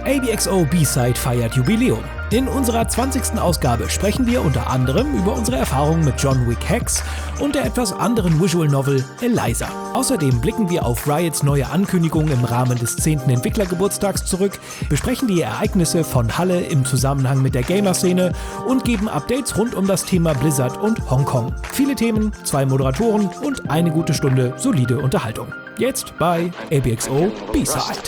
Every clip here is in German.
ABXO B-Side feiert Jubiläum. In unserer 20. Ausgabe sprechen wir unter anderem über unsere Erfahrungen mit John Wick Hex und der etwas anderen Visual Novel Eliza. Außerdem blicken wir auf Riots neue Ankündigung im Rahmen des 10. Entwicklergeburtstags zurück, besprechen die Ereignisse von Halle im Zusammenhang mit der Gamer-Szene und geben Updates rund um das Thema Blizzard und Hongkong. Viele Themen, 2 Moderatoren und eine gute Stunde solide Unterhaltung. Jetzt bei ABXO B-Side.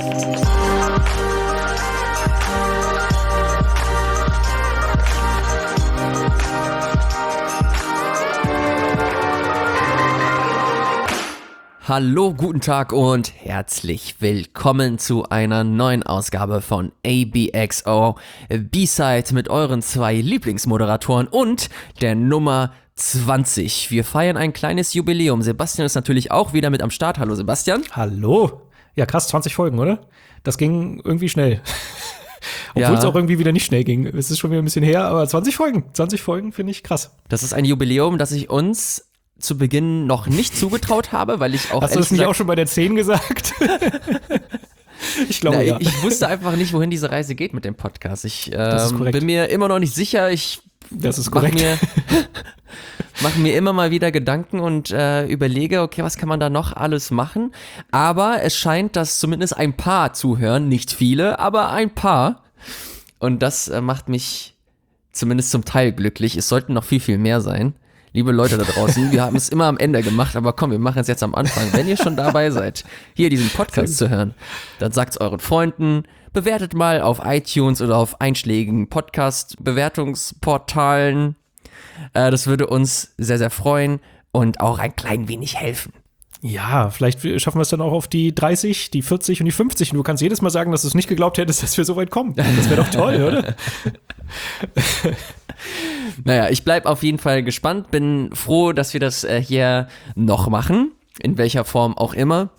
Hallo, guten Tag und herzlich willkommen zu einer neuen Ausgabe von ABXO B-Side mit euren 2 Lieblingsmoderatoren und der Nummer 20. Wir feiern ein kleines Jubiläum. Sebastian ist natürlich auch wieder mit am Start. Hallo Sebastian. Hallo. Ja, krass, 20 Folgen, oder? Das ging irgendwie schnell. Obwohl es auch irgendwie wieder nicht schnell ging. Es ist schon wieder ein bisschen her, aber 20 Folgen finde ich krass. Das ist ein Jubiläum, das ich uns zu Beginn noch nicht zugetraut habe, weil ich auch... Hast du das nicht auch schon bei der 10 gesagt? Ich glaube, ja. Ich wusste einfach nicht, wohin diese Reise geht mit dem Podcast. Ich bin mir immer noch nicht sicher. Das ist korrekt. Mache mir immer mal wieder Gedanken und überlege, okay, was kann man da noch alles machen? Aber es scheint, dass zumindest ein paar zuhören, nicht viele, aber ein paar. Und das macht mich zumindest zum Teil glücklich. Es sollten noch viel, viel mehr sein. Liebe Leute da draußen, wir haben es immer am Ende gemacht, aber komm, wir machen es jetzt am Anfang. Wenn ihr schon dabei seid, hier diesen Podcast zu hören, dann sagt es euren Freunden, bewertet mal auf iTunes oder auf einschlägigen Podcast-Bewertungsportalen. Das würde uns sehr, sehr freuen und auch ein klein wenig helfen. Ja, vielleicht schaffen wir es dann auch auf die 30, die 40 und die 50. Und du kannst jedes Mal sagen, dass du es nicht geglaubt hättest, dass wir so weit kommen. Das wäre doch toll, oder? Naja, ich bleib auf jeden Fall gespannt. Bin froh, dass wir das hier noch machen. In welcher Form auch immer.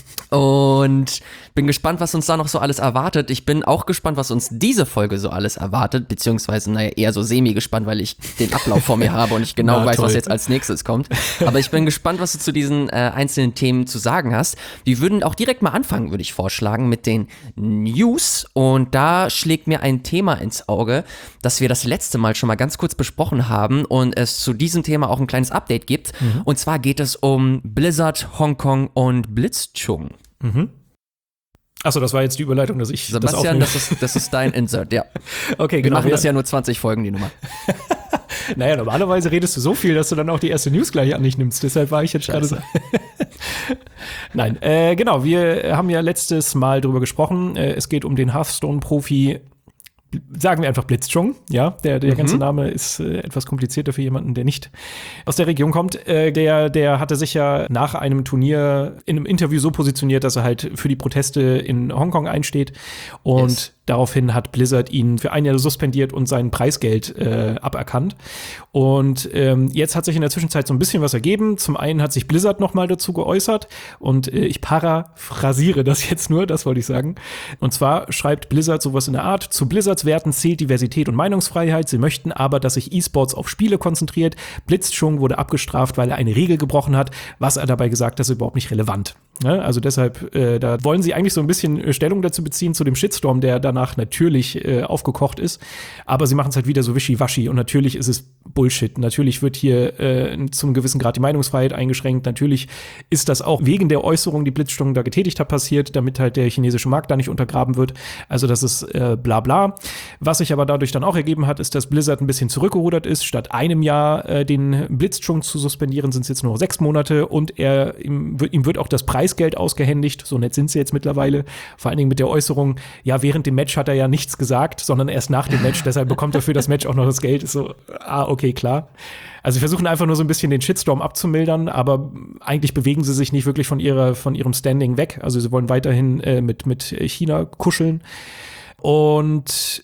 Und bin gespannt, was uns da noch so alles erwartet. Ich bin auch gespannt, was uns diese Folge so alles erwartet, beziehungsweise eher so semi-gespannt, weil ich den Ablauf vor mir habe und ich genau weiß, was jetzt als nächstes kommt. Aber ich bin gespannt, was du zu diesen einzelnen Themen zu sagen hast. Wir würden auch direkt mal anfangen, würde ich vorschlagen, mit den News. Und da schlägt mir ein Thema ins Auge, das wir das letzte Mal schon mal ganz kurz besprochen haben und es zu diesem Thema auch ein kleines Update gibt. Und zwar geht es um Blizzard, Hongkong und Blitzchung. Achso, das war jetzt die Überleitung, dass ich Sebastian, das ist dein Insert, ja. Okay, Wir machen das ja nur 20 Folgen, die Nummer. Naja, normalerweise redest du so viel, dass du dann auch die erste News gleich an dich nimmst. Deshalb war ich jetzt gerade so. Nein, genau, wir haben ja letztes Mal drüber gesprochen. Es geht um den Hearthstone-Profi, sagen wir einfach Blitzchung, ja, der ganze Name ist etwas komplizierter für jemanden, der nicht aus der Region kommt. Der hatte sich ja nach einem Turnier in einem Interview so positioniert, dass er halt für die Proteste in Hongkong einsteht und daraufhin hat Blizzard ihn für ein Jahr suspendiert und sein Preisgeld aberkannt. Und jetzt hat sich in der Zwischenzeit so ein bisschen was ergeben. Zum einen hat sich Blizzard noch mal dazu geäußert und ich paraphrasiere das jetzt nur, das wollte ich sagen. Und zwar schreibt Blizzard sowas in der Art: Zu Blizzards Werten zählt Diversität und Meinungsfreiheit. Sie möchten aber, dass sich E-Sports auf Spiele konzentriert. Blitzchung wurde abgestraft, weil er eine Regel gebrochen hat. Was er dabei gesagt hat, ist überhaupt nicht relevant. Ja, also deshalb, da wollen sie eigentlich so ein bisschen Stellung dazu beziehen zu dem Shitstorm, der danach natürlich aufgekocht ist. Aber sie machen es halt wieder so wischiwaschi und natürlich ist es Bullshit. Natürlich wird hier zum gewissen Grad die Meinungsfreiheit eingeschränkt. Natürlich ist das auch wegen der Äußerung, die Blitzchung da getätigt hat, passiert, damit halt der chinesische Markt da nicht untergraben wird. Also das ist bla bla. Was sich aber dadurch dann auch ergeben hat, ist, dass Blizzard ein bisschen zurückgerudert ist. Statt einem Jahr den Blitzchung zu suspendieren, sind es jetzt nur 6 Monate und ihm wird auch das Preisgeld ausgehändigt. So nett sind sie jetzt mittlerweile. Vor allen Dingen mit der Äußerung, ja, während dem Match hat er ja nichts gesagt, sondern erst nach dem Match. Deshalb bekommt er für das Match auch noch das Geld. Ist so, okay, klar. Also sie versuchen einfach nur so ein bisschen den Shitstorm abzumildern, aber eigentlich bewegen sie sich nicht wirklich von ihrem Standing weg. Also sie wollen weiterhin mit China kuscheln. Und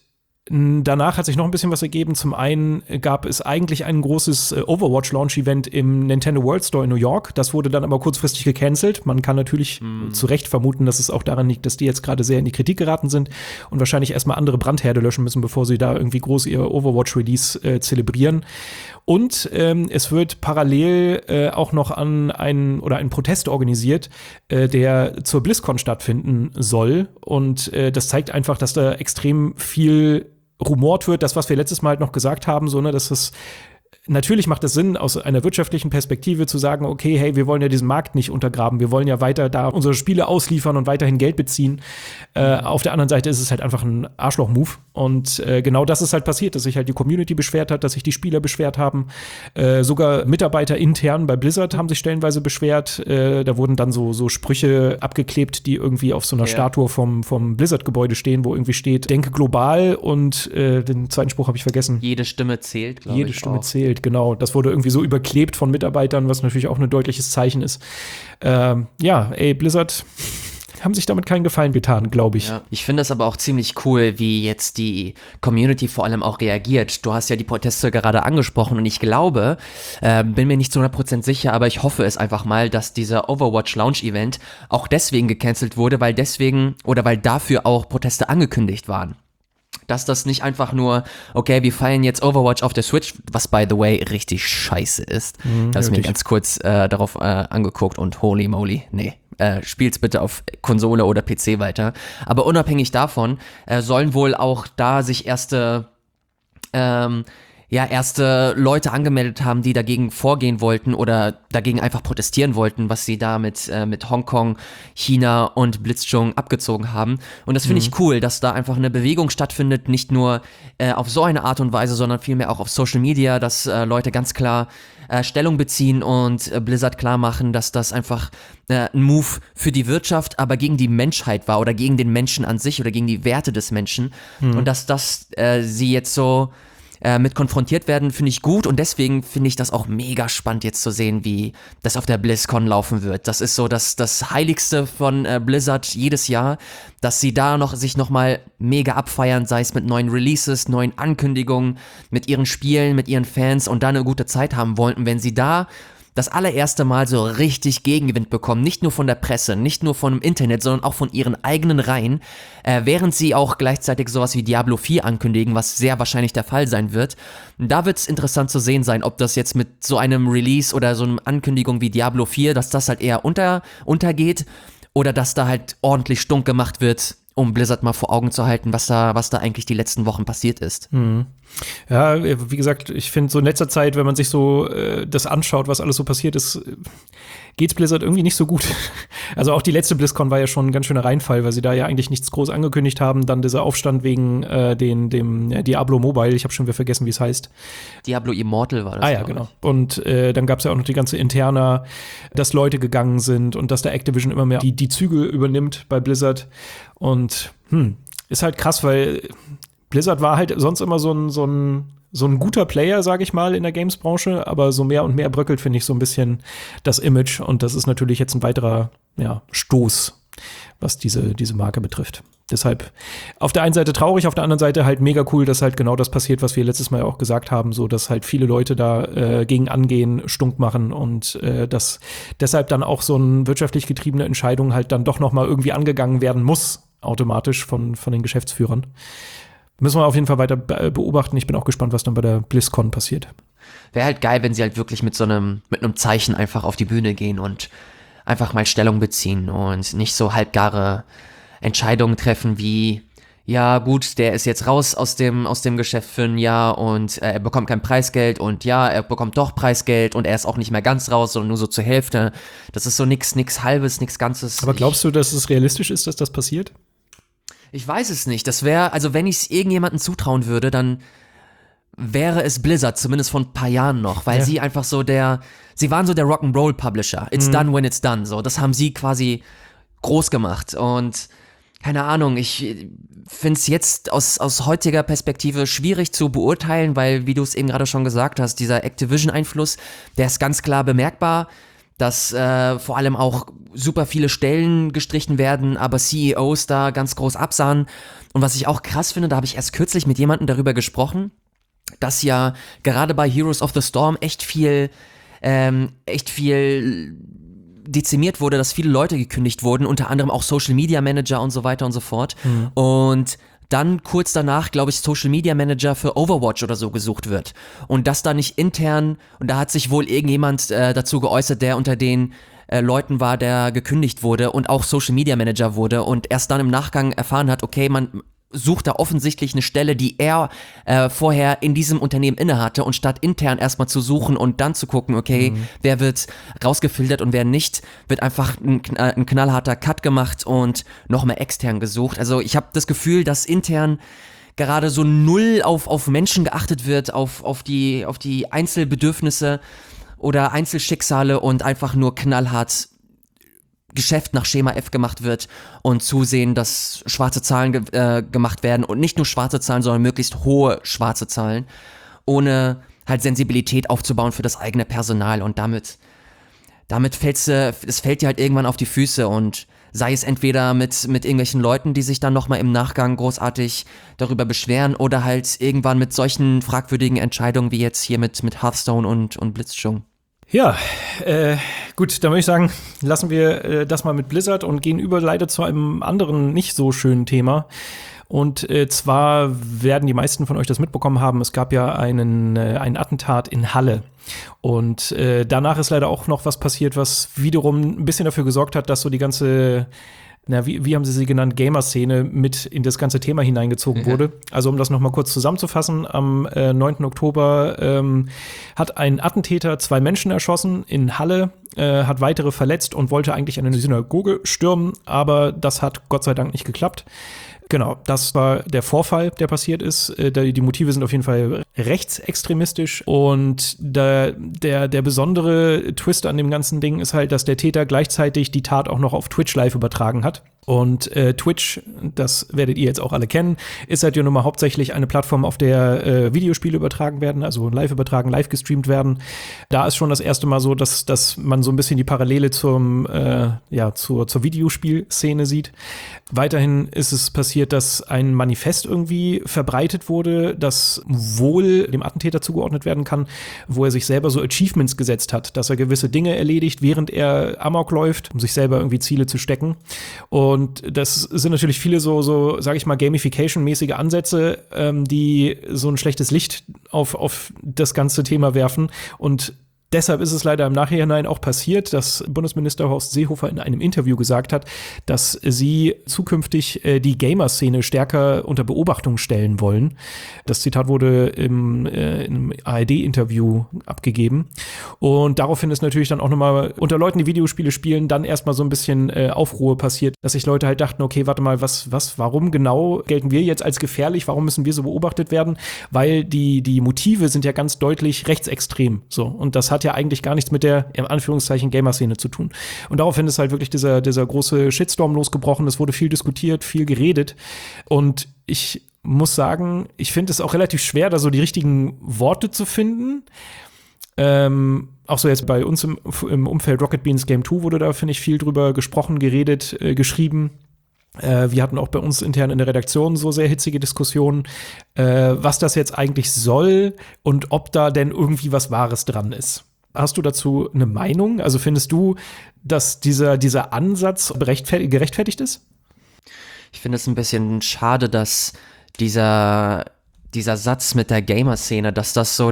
Danach hat sich noch ein bisschen was ergeben. Zum einen gab es eigentlich ein großes Overwatch-Launch-Event im Nintendo World Store in New York. Das wurde dann aber kurzfristig gecancelt. Man kann natürlich zu Recht vermuten, dass es auch daran liegt, dass die jetzt gerade sehr in die Kritik geraten sind und wahrscheinlich erstmal andere Brandherde löschen müssen, bevor sie da irgendwie groß ihr Overwatch-Release zelebrieren. Und es wird parallel auch noch einen Protest organisiert, der zur BlizzCon stattfinden soll. Und das zeigt einfach, dass da extrem viel rumort wird. Das, was wir letztes Mal halt noch gesagt haben, so, ne, dass das natürlich macht es Sinn, aus einer wirtschaftlichen Perspektive zu sagen, okay, hey, wir wollen ja diesen Markt nicht untergraben, wir wollen ja weiter da unsere Spiele ausliefern und weiterhin Geld beziehen. Auf der anderen Seite ist es halt einfach ein Arschloch-Move. Und genau das ist halt passiert, dass sich halt die Community beschwert hat, dass sich die Spieler beschwert haben. Sogar Mitarbeiter intern bei Blizzard haben sich stellenweise beschwert. Da wurden dann so Sprüche abgeklebt, die irgendwie auf so einer Statue vom Blizzard-Gebäude stehen, wo irgendwie steht, denke global, und den zweiten Spruch habe ich vergessen. Jede Stimme zählt, glaube ich. Jede Stimme zählt, genau. Das wurde irgendwie so überklebt von Mitarbeitern, was natürlich auch ein deutliches Zeichen ist. Blizzard haben sich damit keinen Gefallen getan, glaube ich. Ja. Ich finde es aber auch ziemlich cool, wie jetzt die Community vor allem auch reagiert. Du hast ja die Proteste gerade angesprochen und ich glaube, bin mir nicht zu 100% sicher, aber ich hoffe es einfach mal, dass dieser Overwatch Launch Event auch deswegen gecancelt wurde, weil dafür auch Proteste angekündigt waren. Dass das nicht einfach nur, okay, wir feiern jetzt Overwatch auf der Switch, was by the way richtig scheiße ist. Da habe ich mir ganz kurz darauf angeguckt und holy moly, nee. Spielt's bitte auf Konsole oder PC weiter. Aber unabhängig davon sollen wohl auch da sich erste Leute angemeldet haben, die dagegen vorgehen wollten oder dagegen einfach protestieren wollten, was sie da mit Hongkong, China und Blitzchung abgezogen haben. Und das finde ich cool, dass da einfach eine Bewegung stattfindet, nicht nur auf so eine Art und Weise, sondern vielmehr auch auf Social Media, dass Leute ganz klar Stellung beziehen und Blizzard klar machen, dass das einfach ein Move für die Wirtschaft, aber gegen die Menschheit war oder gegen den Menschen an sich oder gegen die Werte des Menschen. Und dass sie jetzt so mit konfrontiert werden, finde ich gut, und deswegen finde ich das auch mega spannend jetzt zu sehen, wie das auf der BlizzCon laufen wird. Das ist so das Heiligste von Blizzard jedes Jahr, dass sie da sich noch mal mega abfeiern, sei es mit neuen Releases, neuen Ankündigungen, mit ihren Spielen, mit ihren Fans und da eine gute Zeit haben wollen. Und wenn sie da das allererste Mal so richtig Gegenwind bekommen, nicht nur von der Presse, nicht nur vom Internet, sondern auch von ihren eigenen Reihen, während sie auch gleichzeitig sowas wie Diablo 4 ankündigen, was sehr wahrscheinlich der Fall sein wird. Da wird es interessant zu sehen sein, ob das jetzt mit so einem Release oder so einer Ankündigung wie Diablo 4, dass das halt eher untergeht oder dass da halt ordentlich stunk gemacht wird, um Blizzard mal vor Augen zu halten, was da eigentlich die letzten Wochen passiert ist. Ja, wie gesagt, ich finde so in letzter Zeit, wenn man sich so das anschaut, was alles so passiert ist, geht's Blizzard irgendwie nicht so gut. Also auch die letzte BlizzCon war ja schon ein ganz schöner Reinfall, weil sie da ja eigentlich nichts groß angekündigt haben. Dann dieser Aufstand wegen dem Diablo Mobile, ich habe schon wieder vergessen, wie es heißt. Diablo Immortal war das. Ah ja, genau. Und dann gab's ja auch noch die ganze Interna, dass Leute gegangen sind und dass der Activision immer mehr die Zügel übernimmt bei Blizzard. Und ist halt krass, weil Blizzard war halt sonst immer so ein guter Player, sage ich mal, in der Games-Branche, aber so mehr und mehr bröckelt, finde ich, so ein bisschen das Image, und das ist natürlich jetzt ein weiterer Stoß, was diese Marke betrifft. Deshalb auf der einen Seite traurig, auf der anderen Seite halt mega cool, dass halt genau das passiert, was wir letztes Mal auch gesagt haben, so dass halt viele Leute da gegen angehen, stunk machen und dass deshalb dann auch so eine wirtschaftlich getriebene Entscheidung halt dann doch noch mal irgendwie angegangen werden muss, automatisch von den Geschäftsführern. Müssen wir auf jeden Fall weiter beobachten. Ich bin auch gespannt, was dann bei der BlizzCon passiert. Wäre halt geil, wenn sie halt wirklich mit einem Zeichen einfach auf die Bühne gehen und einfach mal Stellung beziehen und nicht so halbgare Entscheidungen treffen wie, ja gut, der ist jetzt raus aus dem Geschäft für ein Jahr und er bekommt kein Preisgeld und ja, er bekommt doch Preisgeld und er ist auch nicht mehr ganz raus, sondern nur so zur Hälfte. Das ist so nix Halbes, nix Ganzes. Aber glaubst du, dass es realistisch ist, dass das passiert? Ich weiß es nicht. Das wäre, also wenn ich es irgendjemandem zutrauen würde, dann wäre es Blizzard, zumindest vor ein paar Jahren noch, weil sie einfach sie waren so der Rock'n'Roll-Publisher. It's done when it's done. So, das haben sie quasi groß gemacht. Und keine Ahnung, ich finde es jetzt aus heutiger Perspektive schwierig zu beurteilen, weil, wie du es eben gerade schon gesagt hast, dieser Activision-Einfluss, der ist ganz klar bemerkbar. dass vor allem auch super viele Stellen gestrichen werden, aber CEOs da ganz groß absahen. Und was ich auch krass finde, da habe ich erst kürzlich mit jemandem darüber gesprochen, dass ja gerade bei Heroes of the Storm echt viel dezimiert wurde, dass viele Leute gekündigt wurden, unter anderem auch Social Media Manager und so weiter und so fort. Und dann kurz danach, glaube ich, Social Media Manager für Overwatch oder so gesucht wird. Und das da nicht intern, und da hat sich wohl irgendjemand dazu geäußert, der unter den Leuten war, der gekündigt wurde und auch Social Media Manager wurde und erst dann im Nachgang erfahren hat, okay, man sucht da offensichtlich eine Stelle, die er vorher in diesem Unternehmen innehatte, und statt intern erstmal zu suchen und dann zu gucken, okay, wer wird rausgefiltert und wer nicht, wird einfach ein knallharter Cut gemacht und noch mehr extern gesucht. Also ich habe das Gefühl, dass intern gerade so null auf Menschen geachtet wird, auf die Einzelbedürfnisse oder Einzelschicksale und einfach nur knallhart Geschäft nach Schema F gemacht wird und zusehen, dass schwarze Zahlen gemacht werden, und nicht nur schwarze Zahlen, sondern möglichst hohe schwarze Zahlen, ohne halt Sensibilität aufzubauen für das eigene Personal, und damit fällt dir halt irgendwann auf die Füße, und sei es entweder mit irgendwelchen Leuten, die sich dann nochmal im Nachgang großartig darüber beschweren, oder halt irgendwann mit solchen fragwürdigen Entscheidungen wie jetzt hier mit Hearthstone und Blitzchung. Ja, gut, dann würde ich sagen, lassen wir das mal mit Blizzard und gehen über leider zu einem anderen nicht so schönen Thema. Und zwar werden die meisten von euch das mitbekommen haben, es gab ja einen Attentat in Halle. Und danach ist leider auch noch was passiert, was wiederum ein bisschen dafür gesorgt hat, dass so die ganze wie haben sie genannt, Gamer-Szene mit in das ganze Thema hineingezogen wurde. Also um das noch mal kurz zusammenzufassen, am 9. Oktober hat ein Attentäter 2 Menschen erschossen in Halle, hat weitere verletzt und wollte eigentlich eine Synagoge stürmen, aber das hat Gott sei Dank nicht geklappt. Genau, das war der Vorfall, der passiert ist. Die Motive sind auf jeden Fall rechtsextremistisch, und der besondere Twist an dem ganzen Ding ist halt, dass der Täter gleichzeitig die Tat auch noch auf Twitch live übertragen hat. Und Twitch, das werdet ihr jetzt auch alle kennen, ist halt ja nun mal hauptsächlich eine Plattform, auf der Videospiele übertragen werden, also live gestreamt werden. Da ist schon das erste Mal so, dass man so ein bisschen die Parallele zur Videospielszene sieht. Weiterhin ist es passiert, dass ein Manifest irgendwie verbreitet wurde, das wohl dem Attentäter zugeordnet werden kann, wo er sich selber so Achievements gesetzt hat, dass er gewisse Dinge erledigt, während er Amok läuft, um sich selber irgendwie Ziele zu stecken. Und das sind natürlich viele so sage ich mal, Gamification-mäßige Ansätze, die so ein schlechtes Licht auf das ganze Thema werfen. Und deshalb ist es leider im Nachhinein auch passiert, dass Bundesminister Horst Seehofer in einem Interview gesagt hat, dass sie zukünftig die Gamer-Szene stärker unter Beobachtung stellen wollen. Das Zitat wurde in einem ARD-Interview abgegeben. Und daraufhin ist natürlich dann auch nochmal unter Leuten, die Videospiele spielen, dann erstmal so ein bisschen Aufruhr passiert, dass sich Leute halt dachten, okay, warte mal, warum genau gelten wir jetzt als gefährlich? Warum müssen wir so beobachtet werden? Weil die Motive sind ja ganz deutlich rechtsextrem. So. Und das hat ja eigentlich gar nichts mit der, in Anführungszeichen, Gamer-Szene zu tun. Und daraufhin ist halt wirklich dieser große Shitstorm losgebrochen. Es wurde viel diskutiert, viel geredet. Und ich muss sagen, ich finde es auch relativ schwer, da so die richtigen Worte zu finden. Auch so jetzt bei uns im Umfeld Rocket Beans Game 2 wurde da, finde ich, viel drüber gesprochen, geredet, geschrieben. Wir hatten auch bei uns intern in der Redaktion so sehr hitzige Diskussionen, was das jetzt eigentlich soll und ob da denn irgendwie was Wahres dran ist. Hast du dazu eine Meinung? Also findest du, dass dieser Ansatz gerechtfertigt ist? Ich finde es ein bisschen schade, dass dieser Satz mit der Gamer-Szene, dass das so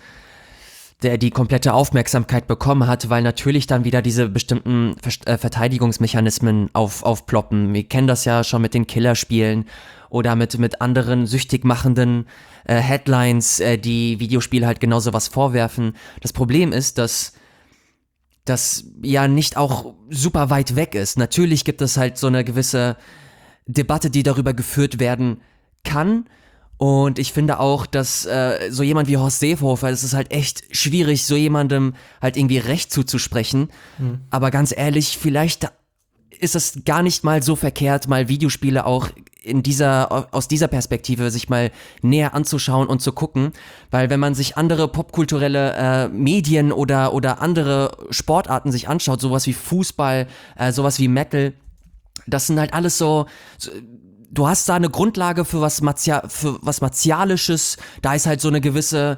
die komplette Aufmerksamkeit bekommen hat, weil natürlich dann wieder diese bestimmten Verteidigungsmechanismen aufploppen. Wir kennen das ja schon mit den Killerspielen oder mit anderen süchtig machenden Headlines, die Videospiele halt genau sowas vorwerfen. Das Problem ist, dass das ja nicht auch super weit weg ist. Natürlich gibt es halt so eine gewisse Debatte, die darüber geführt werden kann. Und ich finde auch, dass so jemand wie Horst Seehofer, es ist halt echt schwierig, so jemandem halt irgendwie Recht zuzusprechen. Aber ganz ehrlich, vielleicht ist es gar nicht mal so verkehrt, mal Videospiele auch aus dieser Perspektive sich mal näher anzuschauen und zu gucken, weil wenn man sich andere popkulturelle Medien oder andere Sportarten sich anschaut, sowas wie Fußball, sowas wie Metal, das sind halt alles so du hast da eine Grundlage für was Martialisches, da ist halt so eine gewisse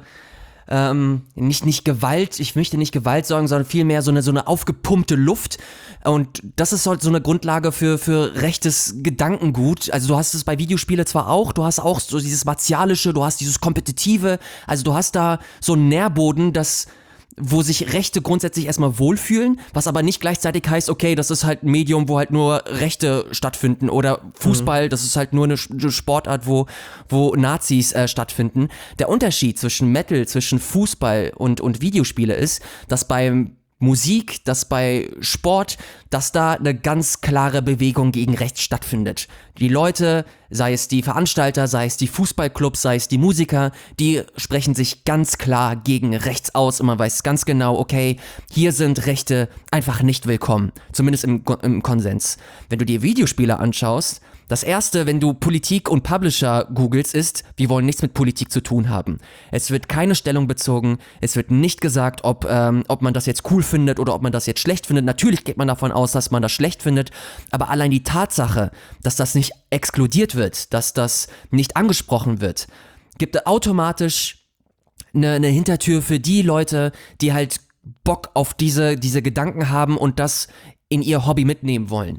nicht Gewalt, ich möchte nicht Gewalt sagen, sondern vielmehr so eine aufgepumpte Luft, und das ist halt so eine Grundlage für rechtes Gedankengut. Also du hast es bei Videospielen zwar auch, du hast auch so dieses Martialische, du hast dieses Kompetitive, also du hast da so einen Nährboden, wo sich Rechte grundsätzlich erstmal wohlfühlen, was aber nicht gleichzeitig heißt, okay, das ist halt ein Medium, wo halt nur Rechte stattfinden, oder Fußball, das ist halt nur eine Sportart, wo Nazis stattfinden. Der Unterschied zwischen Metal, zwischen Fußball und Videospiele ist, dass bei Musik, dass bei Sport, dass da eine ganz klare Bewegung gegen rechts stattfindet. Die Leute, sei es die Veranstalter, sei es die Fußballclubs, sei es die Musiker, die sprechen sich ganz klar gegen rechts aus, und man weiß ganz genau, okay, hier sind Rechte einfach nicht willkommen. Zumindest im Konsens. Wenn du dir Videospiele anschaust, das erste, wenn du Politik und Publisher googelst, ist, wir wollen nichts mit Politik zu tun haben. Es wird keine Stellung bezogen, es wird nicht gesagt, ob man das jetzt cool findet oder ob man das jetzt schlecht findet. Natürlich geht man davon aus, dass man das schlecht findet, aber allein die Tatsache, dass das nicht exkludiert wird, dass das nicht angesprochen wird, gibt automatisch eine Hintertür für die Leute, die halt Bock auf diese Gedanken haben und das in ihr Hobby mitnehmen wollen.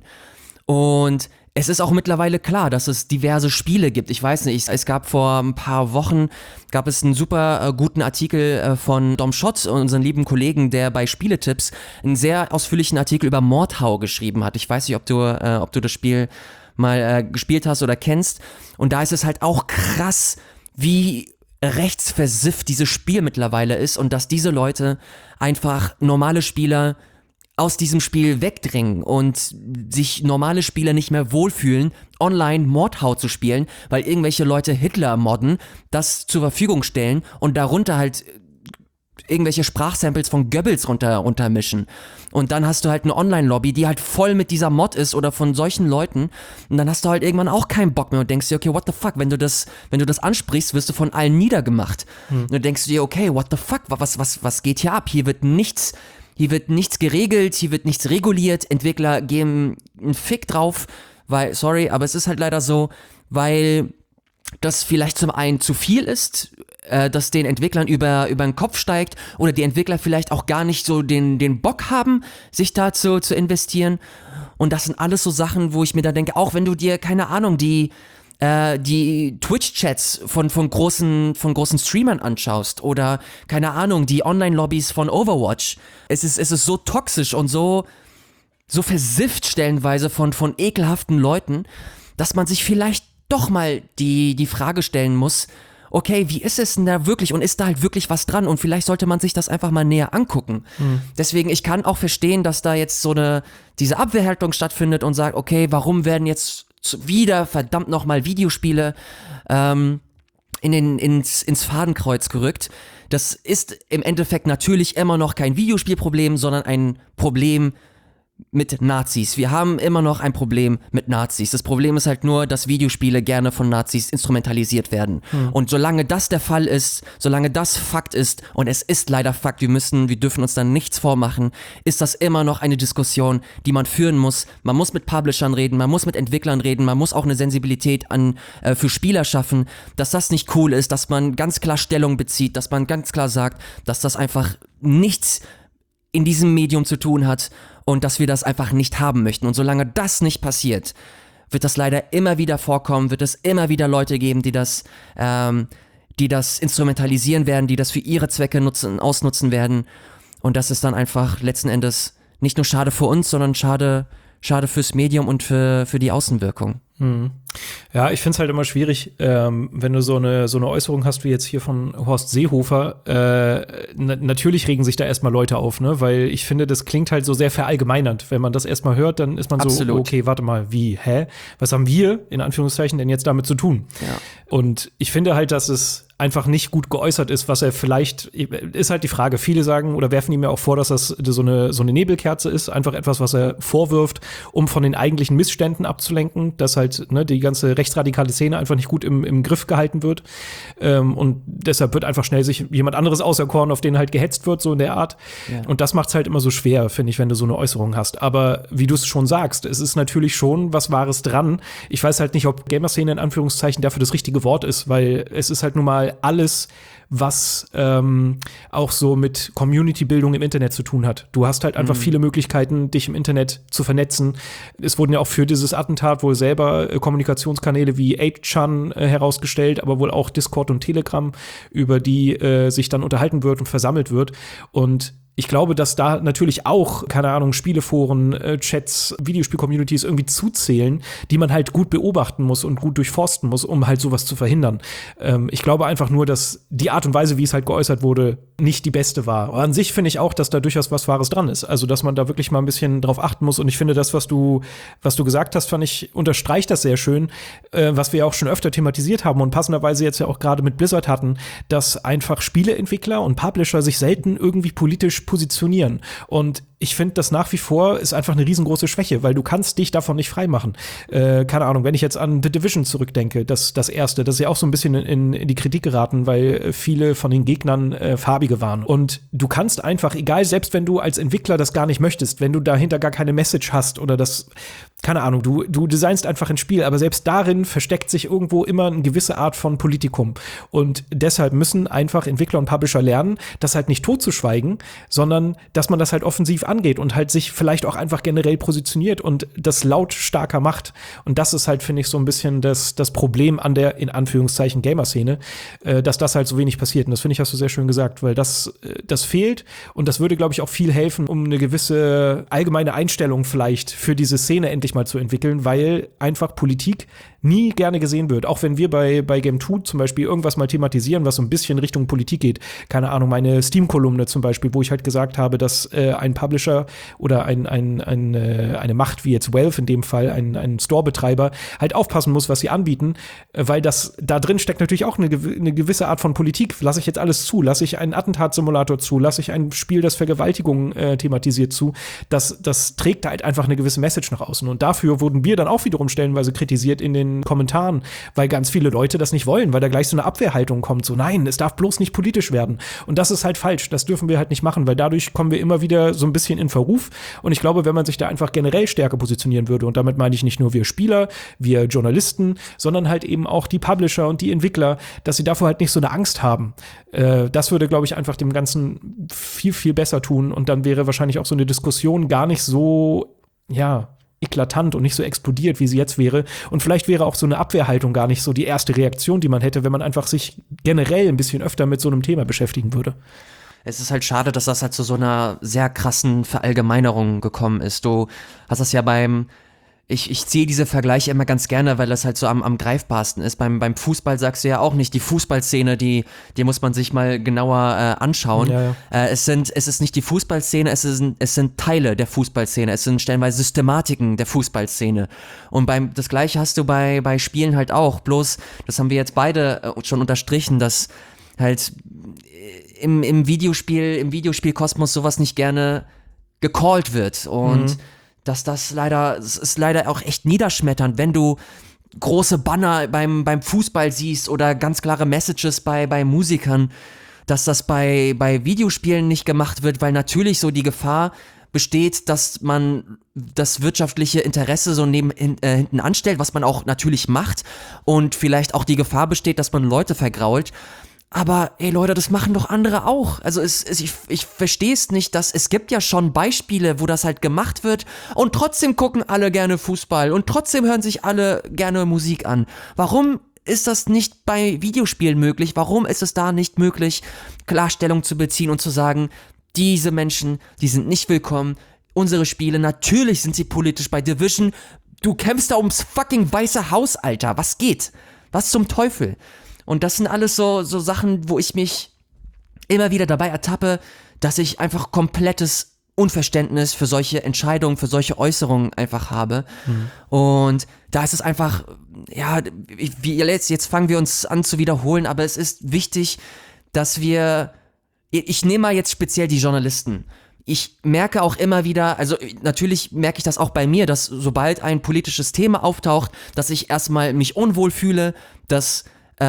Und es ist auch mittlerweile klar, dass es diverse Spiele gibt. Ich weiß nicht, es gab vor ein paar Wochen einen super guten Artikel von Dom Schott, unseren lieben Kollegen, der bei Spieletipps einen sehr ausführlichen Artikel über Mordhau geschrieben hat. Ich weiß nicht, ob du das Spiel mal gespielt hast oder kennst. Und da ist es halt auch krass, wie rechtsversifft dieses Spiel mittlerweile ist, und dass diese Leute einfach normale Spieler aus diesem Spiel wegdrängen und sich normale Spieler nicht mehr wohlfühlen, online Mordhau zu spielen, weil irgendwelche Leute Hitler modden, das zur Verfügung stellen und darunter halt irgendwelche Sprachsamples von Goebbels runtermischen. Und dann hast du halt eine Online-Lobby, die halt voll mit dieser Mod ist oder von solchen Leuten, und dann hast du halt irgendwann auch keinen Bock mehr und denkst dir, okay, what the fuck, wenn du das ansprichst, wirst du von allen niedergemacht. Und dann denkst du dir, okay, what the fuck, was geht hier ab? Hier wird nichts geregelt, hier wird nichts reguliert, Entwickler geben einen Fick drauf, weil, sorry, aber es ist halt leider so, weil das vielleicht zum einen zu viel ist, dass den Entwicklern über den Kopf steigt, oder die Entwickler vielleicht auch gar nicht so den Bock haben, sich dazu zu investieren. Und das sind alles so Sachen, wo ich mir da denke, auch wenn du dir, keine Ahnung, die Twitch-Chats von großen Streamern anschaust, oder, keine Ahnung, die Online-Lobbys von Overwatch. Es ist so toxisch und so versifft stellenweise von ekelhaften Leuten, dass man sich vielleicht doch mal die Frage stellen muss, okay, wie ist es denn da wirklich, und ist da halt wirklich was dran, und vielleicht sollte man sich das einfach mal näher angucken. Deswegen, ich kann auch verstehen, dass da jetzt so diese Abwehrhaltung stattfindet und sagt, okay, warum werden jetzt wieder verdammt nochmal Videospiele ins Fadenkreuz gerückt. Das ist im Endeffekt natürlich immer noch kein Videospielproblem, sondern ein Problem mit Nazis. Wir haben immer noch ein Problem mit Nazis. Das Problem ist halt nur, dass Videospiele gerne von Nazis instrumentalisiert werden. Und solange das der Fall ist, solange das Fakt ist, und es ist leider Fakt, wir dürfen uns dann nichts vormachen, ist das immer noch eine Diskussion, die man führen muss. Man muss mit Publishern reden, man muss mit Entwicklern reden, man muss auch eine Sensibilität für Spieler schaffen, dass das nicht cool ist, dass man ganz klar Stellung bezieht, dass man ganz klar sagt, dass das einfach nichts in diesem Medium zu tun hat und dass wir das einfach nicht haben möchten. Und solange das nicht passiert, wird das leider immer wieder vorkommen, wird es immer wieder Leute geben, die das instrumentalisieren werden, die das für ihre Zwecke ausnutzen werden. Und das ist dann einfach letzten Endes nicht nur schade für uns, sondern schade fürs Medium und für die Außenwirkung. Ja, ich finde es halt immer schwierig, wenn du so eine Äußerung hast wie jetzt hier von Horst Seehofer. Natürlich regen sich da erstmal Leute auf, ne? Weil ich finde, das klingt halt so sehr verallgemeinernd. Wenn man das erstmal hört, dann ist man Absolut. so, okay, warte mal, wie, hä? Was haben wir, in Anführungszeichen, denn jetzt damit zu tun? Ja. Und ich finde halt, dass es einfach nicht gut geäußert ist, was er vielleicht, ist halt die Frage, viele sagen oder werfen ihm ja auch vor, dass das so eine Nebelkerze ist, einfach etwas, was er vorwirft, um von den eigentlichen Missständen abzulenken, dass halt die ganze rechtsradikale Szene einfach nicht gut im Griff gehalten wird, und deshalb wird einfach schnell sich jemand anderes auserkoren, auf den halt gehetzt wird, so in der Art. Ja. Und das macht's halt immer so schwer, finde ich, wenn du so eine Äußerung hast. Aber wie du es schon sagst, es ist natürlich schon was Wahres dran. Ich weiß halt nicht, ob Gamer-Szene in Anführungszeichen dafür das richtige Wort ist, weil es ist halt nun mal alles, was auch so mit Community-Bildung im Internet zu tun hat. Du hast halt einfach viele Möglichkeiten, dich im Internet zu vernetzen. Es wurden ja auch für dieses Attentat wohl selber Kommunikationskanäle wie 8chan herausgestellt, aber wohl auch Discord und Telegram, über die sich dann unterhalten wird und versammelt wird. Und ich glaube, dass da natürlich auch, keine Ahnung, Spieleforen, Chats, Videospiel-Communities irgendwie zuzählen, die man halt gut beobachten muss und gut durchforsten muss, um halt sowas zu verhindern. Ich glaube einfach nur, dass die Art und Weise, wie es halt geäußert wurde, nicht die beste war. Aber an sich finde ich auch, dass da durchaus was Wahres dran ist. Also, dass man da wirklich mal ein bisschen drauf achten muss. Und ich finde, das, was du gesagt hast, unterstreicht das sehr schön, was wir ja auch schon öfter thematisiert haben und passenderweise jetzt ja auch gerade mit Blizzard hatten, dass einfach Spieleentwickler und Publisher sich selten irgendwie politisch positionieren. Und ich finde, das nach wie vor ist einfach eine riesengroße Schwäche, weil du kannst dich davon nicht freimachen. Keine Ahnung, wenn ich jetzt an The Division zurückdenke, das erste, das ist ja auch so ein bisschen in die Kritik geraten, weil viele von den Gegnern farbige waren. Und du kannst einfach, egal, selbst wenn du als Entwickler das gar nicht möchtest, wenn du dahinter gar keine Message hast oder das, keine Ahnung, du designst einfach ein Spiel, aber selbst darin versteckt sich irgendwo immer eine gewisse Art von Politikum. Und deshalb müssen einfach Entwickler und Publisher lernen, das halt nicht totzuschweigen, sondern dass man das halt offensiv angeht und halt sich vielleicht auch einfach generell positioniert und das lautstarker macht. Und das ist halt, finde ich, so ein bisschen das Problem an der, in Anführungszeichen, Gamer-Szene, dass das halt so wenig passiert. Und das, finde ich, hast du sehr schön gesagt, weil das fehlt und das würde, glaube ich, auch viel helfen, um eine gewisse allgemeine Einstellung vielleicht für diese Szene endlich mal zu entwickeln, weil einfach Politik nie gerne gesehen wird. Auch wenn wir bei Game 2 zum Beispiel irgendwas mal thematisieren, was so ein bisschen Richtung Politik geht. Keine Ahnung, meine Steam-Kolumne zum Beispiel, wo ich halt gesagt habe, dass ein Publisher oder eine Macht wie jetzt Valve in dem Fall, ein Store-Betreiber, halt aufpassen muss, was sie anbieten, weil das da drin steckt natürlich auch eine gewisse Art von Politik. Lasse ich jetzt alles zu? Lasse ich einen Attentatsimulator zu? Lasse ich ein Spiel, das Vergewaltigung thematisiert zu? Das trägt halt einfach eine gewisse Message nach außen. Und dafür wurden wir dann auch wiederum stellenweise kritisiert in den Kommentaren, weil ganz viele Leute das nicht wollen, weil da gleich so eine Abwehrhaltung kommt, so nein, es darf bloß nicht politisch werden. Und das ist halt falsch, das dürfen wir halt nicht machen, weil dadurch kommen wir immer wieder so ein bisschen in Verruf. Und ich glaube, wenn man sich da einfach generell stärker positionieren würde, und damit meine ich nicht nur wir Spieler, wir Journalisten, sondern halt eben auch die Publisher und die Entwickler, dass sie davor halt nicht so eine Angst haben. Das würde, glaube ich, einfach dem Ganzen viel, viel besser tun. Und dann wäre wahrscheinlich auch so eine Diskussion gar nicht so, eklatant und nicht so explodiert, wie sie jetzt wäre. Und vielleicht wäre auch so eine Abwehrhaltung gar nicht so die erste Reaktion, die man hätte, wenn man einfach sich generell ein bisschen öfter mit so einem Thema beschäftigen würde. Es ist halt schade, dass das halt zu so einer sehr krassen Verallgemeinerung gekommen ist. Du hast das ja ich ziehe diese Vergleiche immer ganz gerne, weil das halt so am greifbarsten ist. Beim Fußball sagst du ja auch nicht, die Fußballszene, die muss man sich mal genauer anschauen. Ja. Es ist nicht die Fußballszene, es sind Teile der Fußballszene, es sind stellenweise Systematiken der Fußballszene. Und das Gleiche hast du bei Spielen halt auch. Bloß, das haben wir jetzt beide schon unterstrichen, dass halt im Videospielkosmos sowas nicht gerne gecallt wird. Und dass es ist leider auch echt niederschmetternd, wenn du große Banner beim Fußball siehst oder ganz klare Messages bei Musikern, dass das bei Videospielen nicht gemacht wird, weil natürlich so die Gefahr besteht, dass man das wirtschaftliche Interesse so hinten anstellt, was man auch natürlich macht, und vielleicht auch die Gefahr besteht, dass man Leute vergrault. Aber, ey Leute, das machen doch andere auch. Also ich verstehe es nicht, dass es gibt ja schon Beispiele, wo das halt gemacht wird und trotzdem gucken alle gerne Fußball und trotzdem hören sich alle gerne Musik an. Warum ist das nicht bei Videospielen möglich? Warum ist es da nicht möglich, Klarstellung zu beziehen und zu sagen, diese Menschen, die sind nicht willkommen, unsere Spiele, natürlich sind sie politisch bei Division, du kämpfst da ums fucking Weiße Haus, Alter, was geht? Was zum Teufel? Und das sind alles so Sachen, wo ich mich immer wieder dabei ertappe, dass ich einfach komplettes Unverständnis für solche Entscheidungen, für solche Äußerungen einfach habe. Und da ist es einfach, ja, jetzt fangen wir uns an zu wiederholen, aber es ist wichtig, dass ich nehme mal jetzt speziell die Journalisten. Ich merke auch immer wieder, also natürlich merke ich das auch bei mir, dass sobald ein politisches Thema auftaucht, dass ich erstmal mich unwohl fühle, dass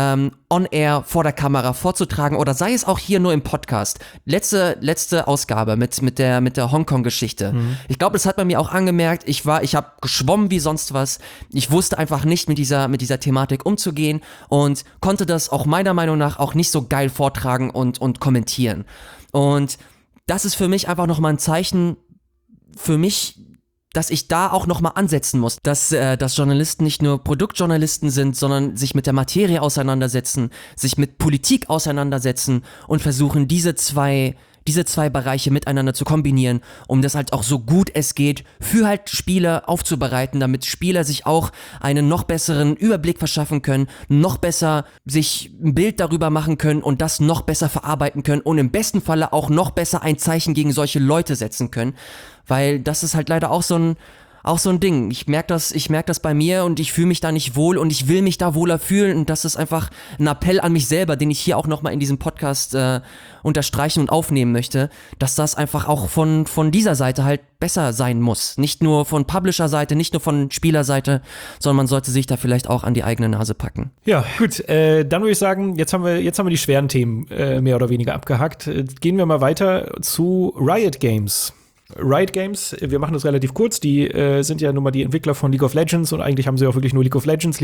on-air vor der Kamera vorzutragen oder sei es auch hier nur im Podcast. Letzte Ausgabe mit der Hongkong-Geschichte. Ich glaube, das hat man mir auch angemerkt. Ich habe geschwommen wie sonst was. Ich wusste einfach nicht mit dieser Thematik umzugehen und konnte das auch meiner Meinung nach auch nicht so geil vortragen und kommentieren. Und das ist für mich einfach nochmal ein Zeichen für mich, dass ich da auch nochmal ansetzen muss, dass Journalisten nicht nur Produktjournalisten sind, sondern sich mit der Materie auseinandersetzen, sich mit Politik auseinandersetzen und versuchen, diese zwei Bereiche miteinander zu kombinieren, um das halt auch so gut es geht für halt Spieler aufzubereiten, damit Spieler sich auch einen noch besseren Überblick verschaffen können, noch besser sich ein Bild darüber machen können und das noch besser verarbeiten können und im besten Falle auch noch besser ein Zeichen gegen solche Leute setzen können, weil das ist halt leider auch so ein Ding. Ich merke das bei mir und ich fühle mich da nicht wohl und ich will mich da wohler fühlen und das ist einfach ein Appell an mich selber, den ich hier auch nochmal in diesem Podcast unterstreichen und aufnehmen möchte, dass das einfach auch von dieser Seite halt besser sein muss. Nicht nur von Publisher-Seite, nicht nur von Spielerseite, sondern man sollte sich da vielleicht auch an die eigene Nase packen. Ja, gut, dann würde ich sagen, jetzt haben wir die schweren Themen mehr oder weniger abgehakt. Gehen wir mal weiter zu Riot Games. Riot Games, wir machen das relativ kurz, die sind ja nun mal die Entwickler von League of Legends und eigentlich haben sie auch wirklich nur League of Legends.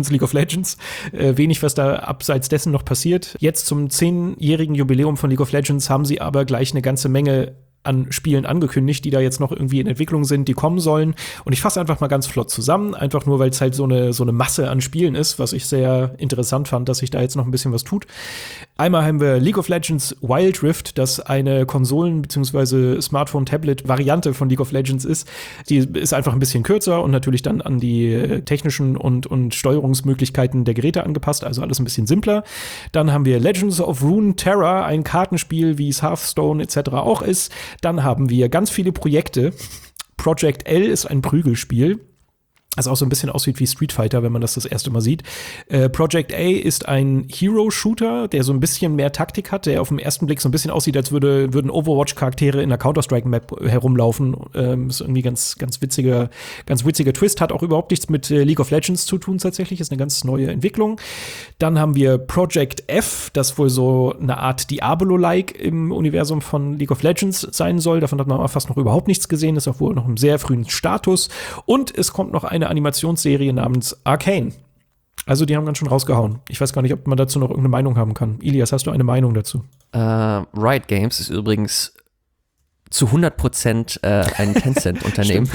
Wenig, was da abseits dessen noch passiert. Jetzt zum 10-jährigen Jubiläum von League of Legends haben sie aber gleich eine ganze Menge an Spielen angekündigt, die da jetzt noch irgendwie in Entwicklung sind, die kommen sollen. Und ich fasse einfach mal ganz flott zusammen, einfach nur, weil es halt so eine Masse an Spielen ist, was ich sehr interessant fand, dass sich da jetzt noch ein bisschen was tut. Einmal haben wir League of Legends Wild Rift, das eine Konsolen- bzw. Smartphone-Tablet-Variante von League of Legends ist. Die ist einfach ein bisschen kürzer und natürlich dann an die technischen und Steuerungsmöglichkeiten der Geräte angepasst, also alles ein bisschen simpler. Dann haben wir Legends of Runeterra, ein Kartenspiel, wie es Hearthstone etc. auch ist. Dann haben wir ganz viele Projekte. Project L ist ein Prügelspiel, das auch so ein bisschen aussieht wie Street Fighter, wenn man das erste Mal sieht. Project A ist ein Hero-Shooter, der so ein bisschen mehr Taktik hat, der auf den ersten Blick so ein bisschen aussieht, als würden Overwatch-Charaktere in der Counter-Strike-Map herumlaufen. Ist irgendwie ganz witziger Twist, hat auch überhaupt nichts mit League of Legends zu tun tatsächlich, ist eine ganz neue Entwicklung. Dann haben wir Project F, das wohl so eine Art Diablo-like im Universum von League of Legends sein soll. Davon hat man aber fast noch überhaupt nichts gesehen, ist auch wohl noch im sehr frühen Status. Und es kommt noch eine Animationsserie namens Arcane. Also die haben ganz schön rausgehauen. Ich weiß gar nicht, ob man dazu noch irgendeine Meinung haben kann. Ilias, hast du eine Meinung dazu? Riot Games ist übrigens zu 100% ein Tencent-Unternehmen.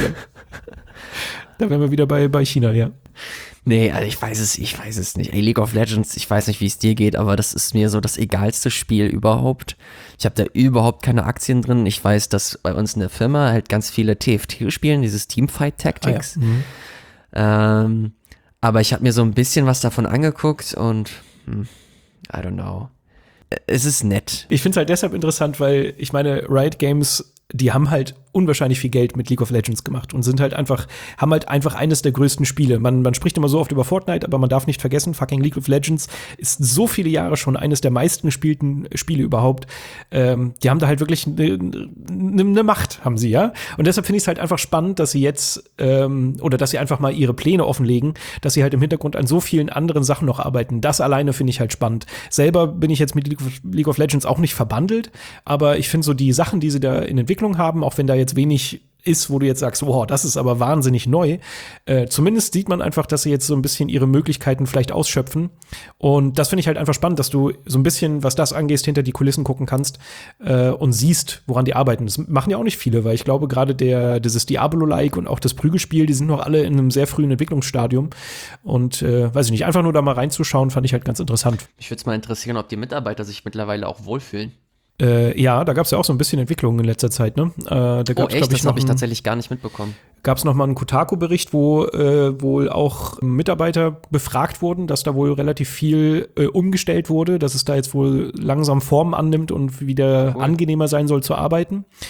Da wären wir wieder bei China, ja. Nee, also ich weiß es nicht. Ey, League of Legends, ich weiß nicht, wie es dir geht, aber das ist mir so das egalste Spiel überhaupt. Ich habe da überhaupt keine Aktien drin. Ich weiß, dass bei uns in der Firma halt ganz viele TFT spielen, dieses Teamfight Tactics. Ah, ja. Aber ich habe mir so ein bisschen was davon angeguckt und I don't know. Es ist nett. Ich finde es halt deshalb interessant, weil ich meine, Riot Games, die haben halt unwahrscheinlich viel Geld mit League of Legends gemacht und haben halt einfach eines der größten Spiele. Man spricht immer so oft über Fortnite, aber man darf nicht vergessen, fucking League of Legends ist so viele Jahre schon eines der meisten gespielten Spiele überhaupt. Die haben da halt wirklich eine Macht, haben sie, ja. Und deshalb finde ich es halt einfach spannend, dass sie jetzt oder dass sie einfach mal ihre Pläne offenlegen, dass sie halt im Hintergrund an so vielen anderen Sachen noch arbeiten. Das alleine finde ich halt spannend. Selber bin ich jetzt mit League of Legends auch nicht verbandelt, aber ich finde so die Sachen, die sie da in Entwicklung haben, auch wenn da jetzt wenig ist, wo du jetzt sagst, wow, das ist aber wahnsinnig neu. Zumindest sieht man einfach, dass sie jetzt so ein bisschen ihre Möglichkeiten vielleicht ausschöpfen. Und das finde ich halt einfach spannend, dass du so ein bisschen, was das angeht, hinter die Kulissen gucken kannst und siehst, woran die arbeiten. Das machen ja auch nicht viele, weil ich glaube, gerade dieses Diablo-like und auch das Prügelspiel, die sind noch alle in einem sehr frühen Entwicklungsstadium. Und weiß ich nicht, einfach nur da mal reinzuschauen, fand ich halt ganz interessant. Mich würde es mal interessieren, ob die Mitarbeiter sich mittlerweile auch wohlfühlen. Ja, da gab es ja auch so ein bisschen Entwicklung in letzter Zeit, ne? Da gab's, echt? Das habe ich tatsächlich gar nicht mitbekommen. Gab es noch mal einen Kotaku-Bericht, wo wohl auch Mitarbeiter befragt wurden, dass da wohl relativ viel umgestellt wurde, dass es da jetzt wohl langsam Formen annimmt und wieder angenehmer sein soll zu arbeiten.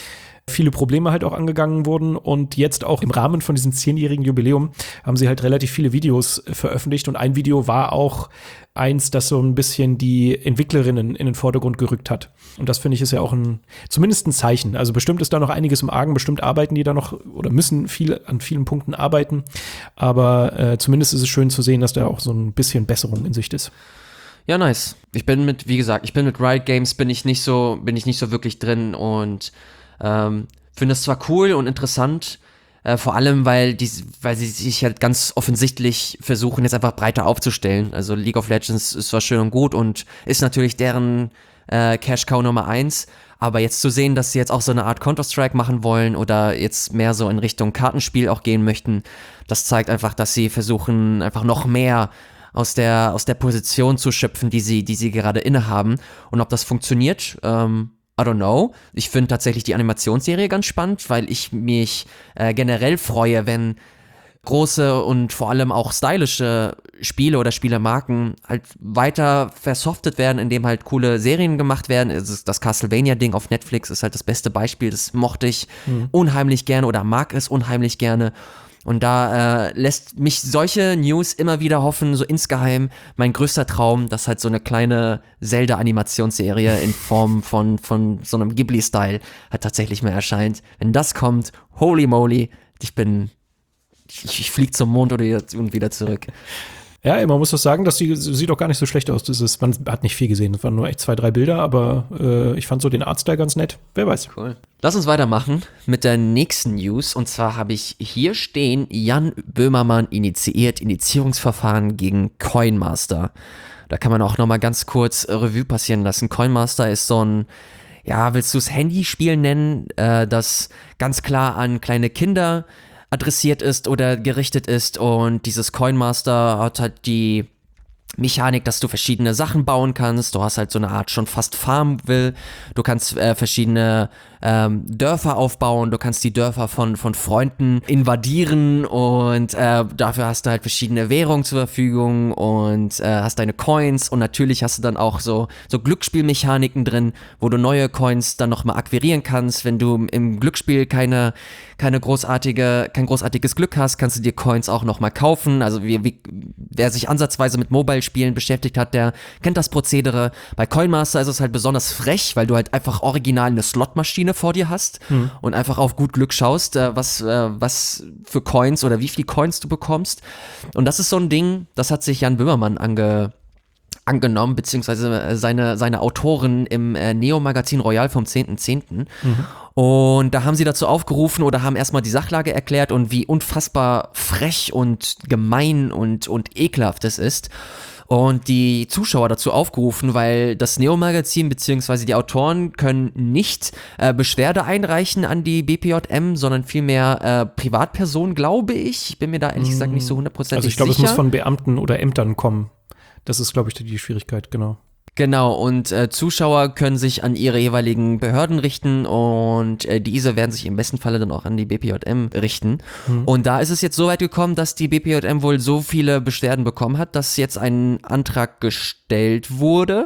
viele Probleme halt auch angegangen wurden und jetzt auch im Rahmen von diesem 10-jährigen Jubiläum haben sie halt relativ viele Videos veröffentlicht und ein Video war auch eins, das so ein bisschen die Entwicklerinnen in den Vordergrund gerückt hat. Und das finde ich ist ja auch zumindest ein Zeichen. Also bestimmt ist da noch einiges im Argen, bestimmt arbeiten die da noch oder müssen an vielen Punkten arbeiten, aber zumindest ist es schön zu sehen, dass da auch so ein bisschen Besserung in Sicht ist. Ja, nice. Wie gesagt, ich bin mit Riot Games bin ich nicht so wirklich drin und finde es zwar cool und interessant, vor allem, weil sie sich halt ganz offensichtlich versuchen, jetzt einfach breiter aufzustellen. Also League of Legends ist zwar schön und gut und ist natürlich deren Cash-Cow Nummer 1, aber jetzt zu sehen, dass sie jetzt auch so eine Art Counter-Strike machen wollen oder jetzt mehr so in Richtung Kartenspiel auch gehen möchten, das zeigt einfach, dass sie versuchen, einfach noch mehr aus der Position zu schöpfen, die sie gerade innehaben. Und ob das funktioniert, I don't know. Ich finde tatsächlich die Animationsserie ganz spannend, weil ich mich generell freue, wenn große und vor allem auch stylische Spiele oder Spielemarken halt weiter versoftet werden, indem halt coole Serien gemacht werden. Das Castlevania-Ding auf Netflix ist halt das beste Beispiel. Das mochte ich unheimlich gerne oder mag es unheimlich gerne. Und da lässt mich solche News immer wieder hoffen, so insgeheim mein größter Traum, dass halt so eine kleine Zelda-Animationsserie in Form von so einem Ghibli-Style halt tatsächlich mehr erscheint. Wenn das kommt, holy moly, ich flieg zum Mond und wieder zurück. Ja, man muss doch sagen, das sieht doch gar nicht so schlecht aus. Man hat nicht viel gesehen, es waren nur echt 2, 3 Bilder, aber ich fand so den Artstyle ganz nett. Wer weiß. Cool. Lass uns weitermachen mit der nächsten News. Und zwar habe ich hier stehen, Jan Böhmermann initiiert Indizierungsverfahren gegen Coinmaster. Da kann man auch nochmal ganz kurz Revue passieren lassen. Coinmaster ist so ein, ja, willst du es Handyspiel nennen, das ganz klar an kleine Kinder adressiert ist oder gerichtet ist, und dieses Coinmaster hat halt die Mechanik, dass du verschiedene Sachen bauen kannst. Du hast halt so eine Art schon fast Farmville. Du kannst verschiedene Dörfer aufbauen. Du kannst die Dörfer von Freunden invadieren und dafür hast du halt verschiedene Währungen zur Verfügung und hast deine Coins, und natürlich hast du dann auch so Glücksspielmechaniken drin, wo du neue Coins dann nochmal akquirieren kannst. Wenn du im Glücksspiel kein großartiges Glück hast, kannst du dir Coins auch nochmal kaufen. Also wer sich ansatzweise mit Mobile-Spielen beschäftigt hat, der kennt das Prozedere. Bei Coinmaster ist es halt besonders frech, weil du halt einfach original eine Slotmaschine vor dir hast und einfach auf gut Glück schaust, was für Coins oder wie viel Coins du bekommst. Und das ist so ein Ding, das hat sich Jan Böhmermann angenommen, beziehungsweise seine Autoren im Neo-Magazin Royal vom 10.10. Und da haben sie dazu aufgerufen oder haben erstmal die Sachlage erklärt und wie unfassbar frech und gemein und ekelhaft es ist. Und die Zuschauer dazu aufgerufen, weil das Neo-Magazin bzw. die Autoren können nicht Beschwerde einreichen an die BPJM, sondern vielmehr Privatpersonen, glaube ich. Ich bin mir da ehrlich gesagt nicht so 100% sicher. Also ich glaube, es muss von Beamten oder Ämtern kommen. Das ist, glaube ich, die Schwierigkeit, genau. Genau, und Zuschauer können sich an ihre jeweiligen Behörden richten, und diese werden sich im besten Falle dann auch an die BPJM richten. Und da ist es jetzt so weit gekommen, dass die BPJM wohl so viele Beschwerden bekommen hat, dass jetzt ein Antrag gestellt wurde.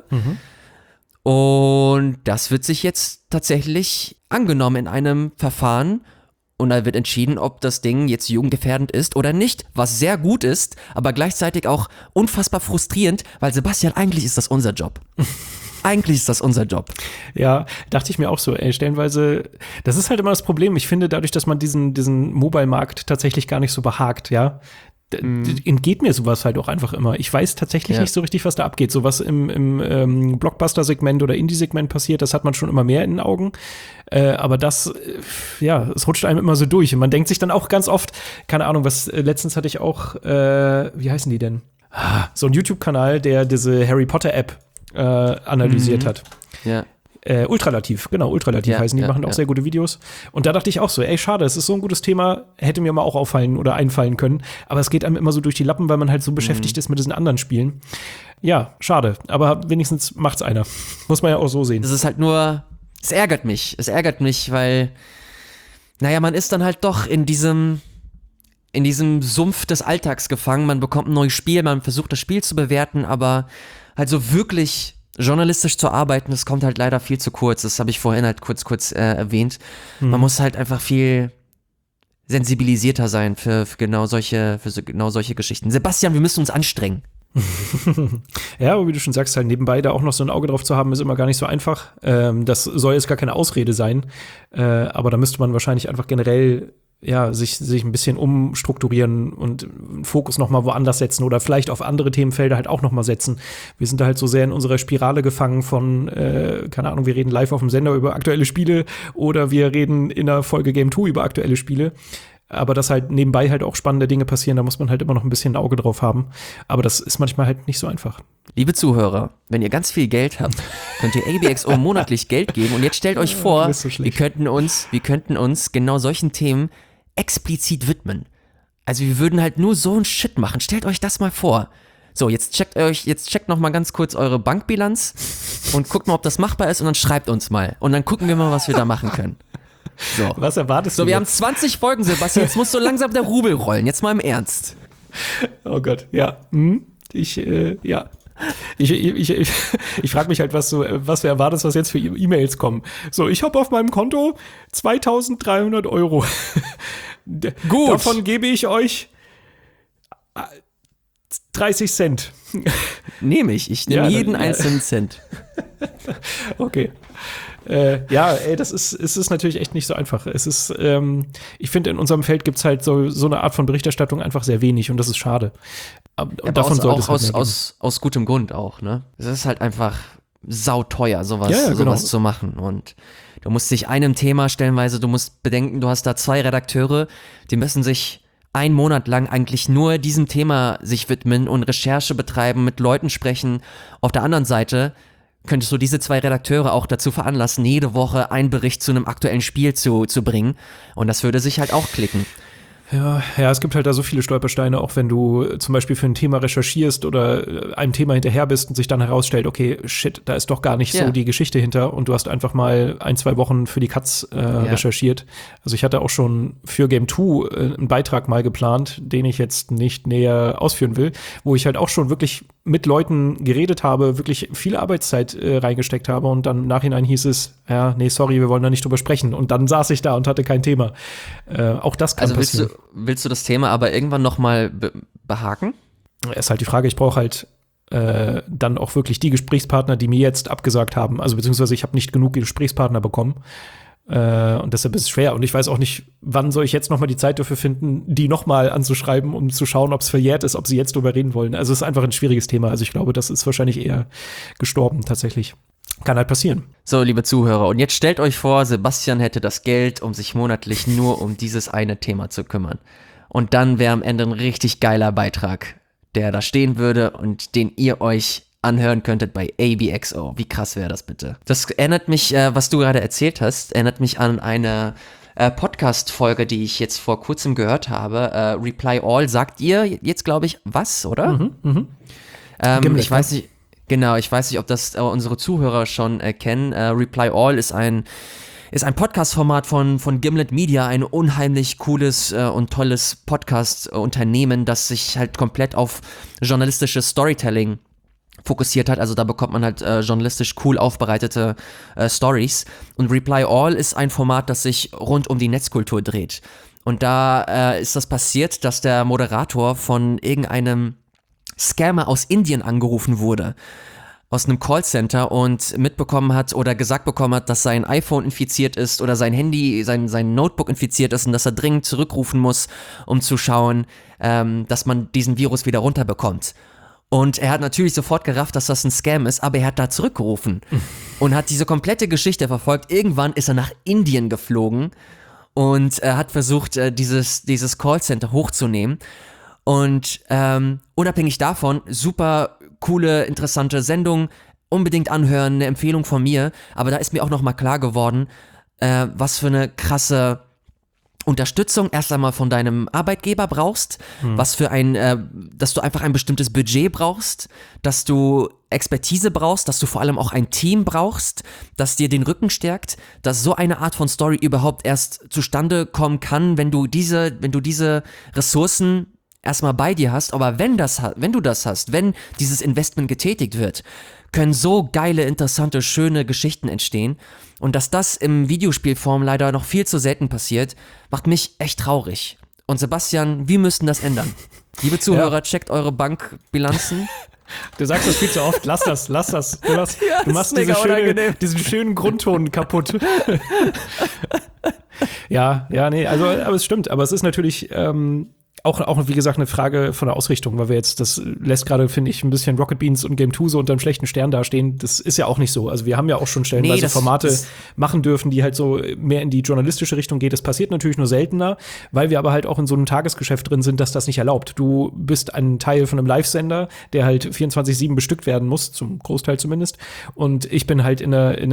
Und das wird sich jetzt tatsächlich angenommen in einem Verfahren. Und da wird entschieden, ob das Ding jetzt jugendgefährdend ist oder nicht, was sehr gut ist, aber gleichzeitig auch unfassbar frustrierend, weil Sebastian, eigentlich ist das unser Job. Eigentlich ist das unser Job. Ja, dachte ich mir auch so, stellenweise, das ist halt immer das Problem. Ich finde, dadurch, dass man diesen Mobile-Markt tatsächlich gar nicht so behagt, ja, entgeht mir sowas halt auch einfach immer. Ich weiß tatsächlich nicht so richtig, was da abgeht. So was im Blockbuster-Segment oder Indie-Segment passiert, das hat man schon immer mehr in den Augen. Aber das, es rutscht einem immer so durch. Und man denkt sich dann auch ganz oft, keine Ahnung, letztens hatte ich auch, wie heißen die denn? So ein YouTube-Kanal, der diese Harry Potter-App analysiert hat. Ja. Ultralativ heißen die, machen auch sehr gute Videos. Und da dachte ich auch so, schade, es ist so ein gutes Thema, hätte mir mal auch auffallen oder einfallen können. Aber es geht einem immer so durch die Lappen, weil man halt so beschäftigt ist mit diesen anderen Spielen. Ja, schade, aber wenigstens macht's einer. Muss man ja auch so sehen. Das ist halt nur, es ärgert mich, weil, man ist dann halt doch in diesem Sumpf des Alltags gefangen. Man bekommt ein neues Spiel, man versucht das Spiel zu bewerten, aber halt so wirklich journalistisch zu arbeiten, das kommt halt leider viel zu kurz. Das habe ich vorhin halt kurz erwähnt. Man muss halt einfach viel sensibilisierter sein für genau solche Geschichten. Sebastian, wir müssen uns anstrengen. Ja, aber wie du schon sagst, halt nebenbei da auch noch so ein Auge drauf zu haben, ist immer gar nicht so einfach. Das soll jetzt gar keine Ausrede sein, aber da müsste man wahrscheinlich einfach generell sich ein bisschen umstrukturieren und einen Fokus noch mal woanders setzen oder vielleicht auf andere Themenfelder halt auch noch mal setzen. Wir sind da halt so sehr in unserer Spirale gefangen von, keine Ahnung, wir reden live auf dem Sender über aktuelle Spiele oder wir reden in einer Folge Game 2 über aktuelle Spiele. Aber dass halt nebenbei halt auch spannende Dinge passieren, da muss man halt immer noch ein bisschen ein Auge drauf haben. Aber das ist manchmal halt nicht so einfach. Liebe Zuhörer, wenn ihr ganz viel Geld habt, könnt ihr ABXO monatlich Geld geben. Und jetzt stellt euch vor, wir könnten uns genau solchen Themen explizit widmen. Also wir würden halt nur so einen Shit machen. Stellt euch das mal vor. So, jetzt checkt noch mal ganz kurz eure Bankbilanz und guckt mal, ob das machbar ist und dann schreibt uns mal. Und dann gucken wir mal, was wir da machen können. So. Was erwartest du? So, wir haben 20 Folgen, Sebastian. Jetzt muss so langsam der Rubel rollen. Jetzt mal im Ernst. Oh Gott, ja. Ich frage mich halt, was du erwartest, was jetzt für E-Mails kommen. So, ich habe auf meinem Konto 2.300 €. Gut. Davon gebe ich euch 30 Cent. Ich nehme jeden einzelnen Cent. Okay. Es ist natürlich echt nicht so einfach. Es ist, ich finde, in unserem Feld gibt es halt so eine Art von Berichterstattung einfach sehr wenig und das ist schade. Und davon sollte es halt aus gutem Grund auch, ne? Es ist halt einfach sauteuer, sowas zu machen. Und du musst dich einem Thema stellenweise, du musst bedenken, du hast da 2 Redakteure, die müssen sich einen Monat lang eigentlich nur diesem Thema sich widmen und Recherche betreiben, mit Leuten sprechen. Auf der anderen Seite könntest du diese 2 Redakteure auch dazu veranlassen, jede Woche einen Bericht zu einem aktuellen Spiel zu bringen. Und das würde sich halt auch klicken. Ja, es gibt halt da so viele Stolpersteine, auch wenn du zum Beispiel für ein Thema recherchierst oder einem Thema hinterher bist und sich dann herausstellt, okay, shit, da ist doch gar nicht so die Geschichte hinter und du hast einfach mal 1-2 Wochen für die Katz recherchiert. Also ich hatte auch schon für Game 2 einen Beitrag mal geplant, den ich jetzt nicht näher ausführen will, wo ich halt auch schon wirklich mit Leuten geredet habe, wirklich viel Arbeitszeit reingesteckt habe und dann im Nachhinein hieß es, sorry, wir wollen da nicht drüber sprechen. Und dann saß ich da und hatte kein Thema. Auch das kann passieren. Willst du das Thema aber irgendwann noch mal behaken? Ist halt die Frage, ich brauche halt dann auch wirklich die Gesprächspartner, die mir jetzt abgesagt haben. Also beziehungsweise ich habe nicht genug Gesprächspartner bekommen. Und deshalb ist es schwer. Und ich weiß auch nicht, wann soll ich jetzt noch mal die Zeit dafür finden, die noch mal anzuschreiben, um zu schauen, ob es verjährt ist, ob sie jetzt drüber reden wollen. Also es ist einfach ein schwieriges Thema. Also ich glaube, das ist wahrscheinlich eher gestorben tatsächlich. Kann halt passieren. So, liebe Zuhörer, und jetzt stellt euch vor, Sebastian hätte das Geld, um sich monatlich nur um dieses eine Thema zu kümmern. Und dann wäre am Ende ein richtig geiler Beitrag, der da stehen würde und den ihr euch anhören könntet bei ABXO. Wie krass wäre das bitte? Das erinnert mich, was du gerade erzählt hast, erinnert mich an eine Podcast-Folge, die ich jetzt vor kurzem gehört habe. Reply All sagt ihr jetzt, glaube ich, was, oder? Ich weiß nicht. Genau, ich weiß nicht, ob das unsere Zuhörer schon kennen. Reply All ist ein Podcast-Format von Gimlet Media, ein unheimlich cooles und tolles Podcast-Unternehmen, das sich halt komplett auf journalistisches Storytelling fokussiert hat. Also da bekommt man halt journalistisch cool aufbereitete Stories. Und Reply All ist ein Format, das sich rund um die Netzkultur dreht. Und da ist das passiert, dass der Moderator von irgendeinem Scammer aus Indien angerufen wurde, aus einem Callcenter und mitbekommen hat oder gesagt bekommen hat, dass sein iPhone infiziert ist oder sein Handy, sein Notebook infiziert ist und dass er dringend zurückrufen muss, um zu schauen, dass man diesen Virus wieder runterbekommt. Und er hat natürlich sofort gerafft, dass das ein Scam ist, aber er hat da zurückgerufen und hat diese komplette Geschichte verfolgt. Irgendwann ist er nach Indien geflogen und hat versucht, dieses Callcenter hochzunehmen. Und unabhängig davon, super coole, interessante Sendung, unbedingt anhören, eine Empfehlung von mir. Aber da ist mir auch nochmal klar geworden, was für eine krasse Unterstützung erst einmal von deinem Arbeitgeber brauchst, was für dass du einfach ein bestimmtes Budget brauchst, dass du Expertise brauchst, dass du vor allem auch ein Team brauchst, das dir den Rücken stärkt, dass so eine Art von Story überhaupt erst zustande kommen kann, wenn du diese Ressourcen erstmal bei dir hast, aber wenn du das hast, wenn dieses Investment getätigt wird, können so geile, interessante, schöne Geschichten entstehen. Und dass das im Videospielform leider noch viel zu selten passiert, macht mich echt traurig. Und Sebastian, wir müssen das ändern. Liebe Zuhörer, checkt eure Bankbilanzen. Du sagst das viel zu oft, lass das. Du machst diesen schönen Grundton kaputt. Nee, also, aber es stimmt. Aber es ist natürlich auch, wie gesagt, eine Frage von der Ausrichtung, weil das lässt gerade, finde ich, ein bisschen Rocket Beans und Game 2 so unter einem schlechten Stern dastehen. Das ist ja auch nicht so. Also wir haben ja auch schon stellenweise Formate machen dürfen, die halt so mehr in die journalistische Richtung geht. Das passiert natürlich nur seltener, weil wir aber halt auch in so einem Tagesgeschäft drin sind, dass das nicht erlaubt. Du bist ein Teil von einem Live-Sender, der halt 24/7 bestückt werden muss, zum Großteil zumindest. Und ich bin halt in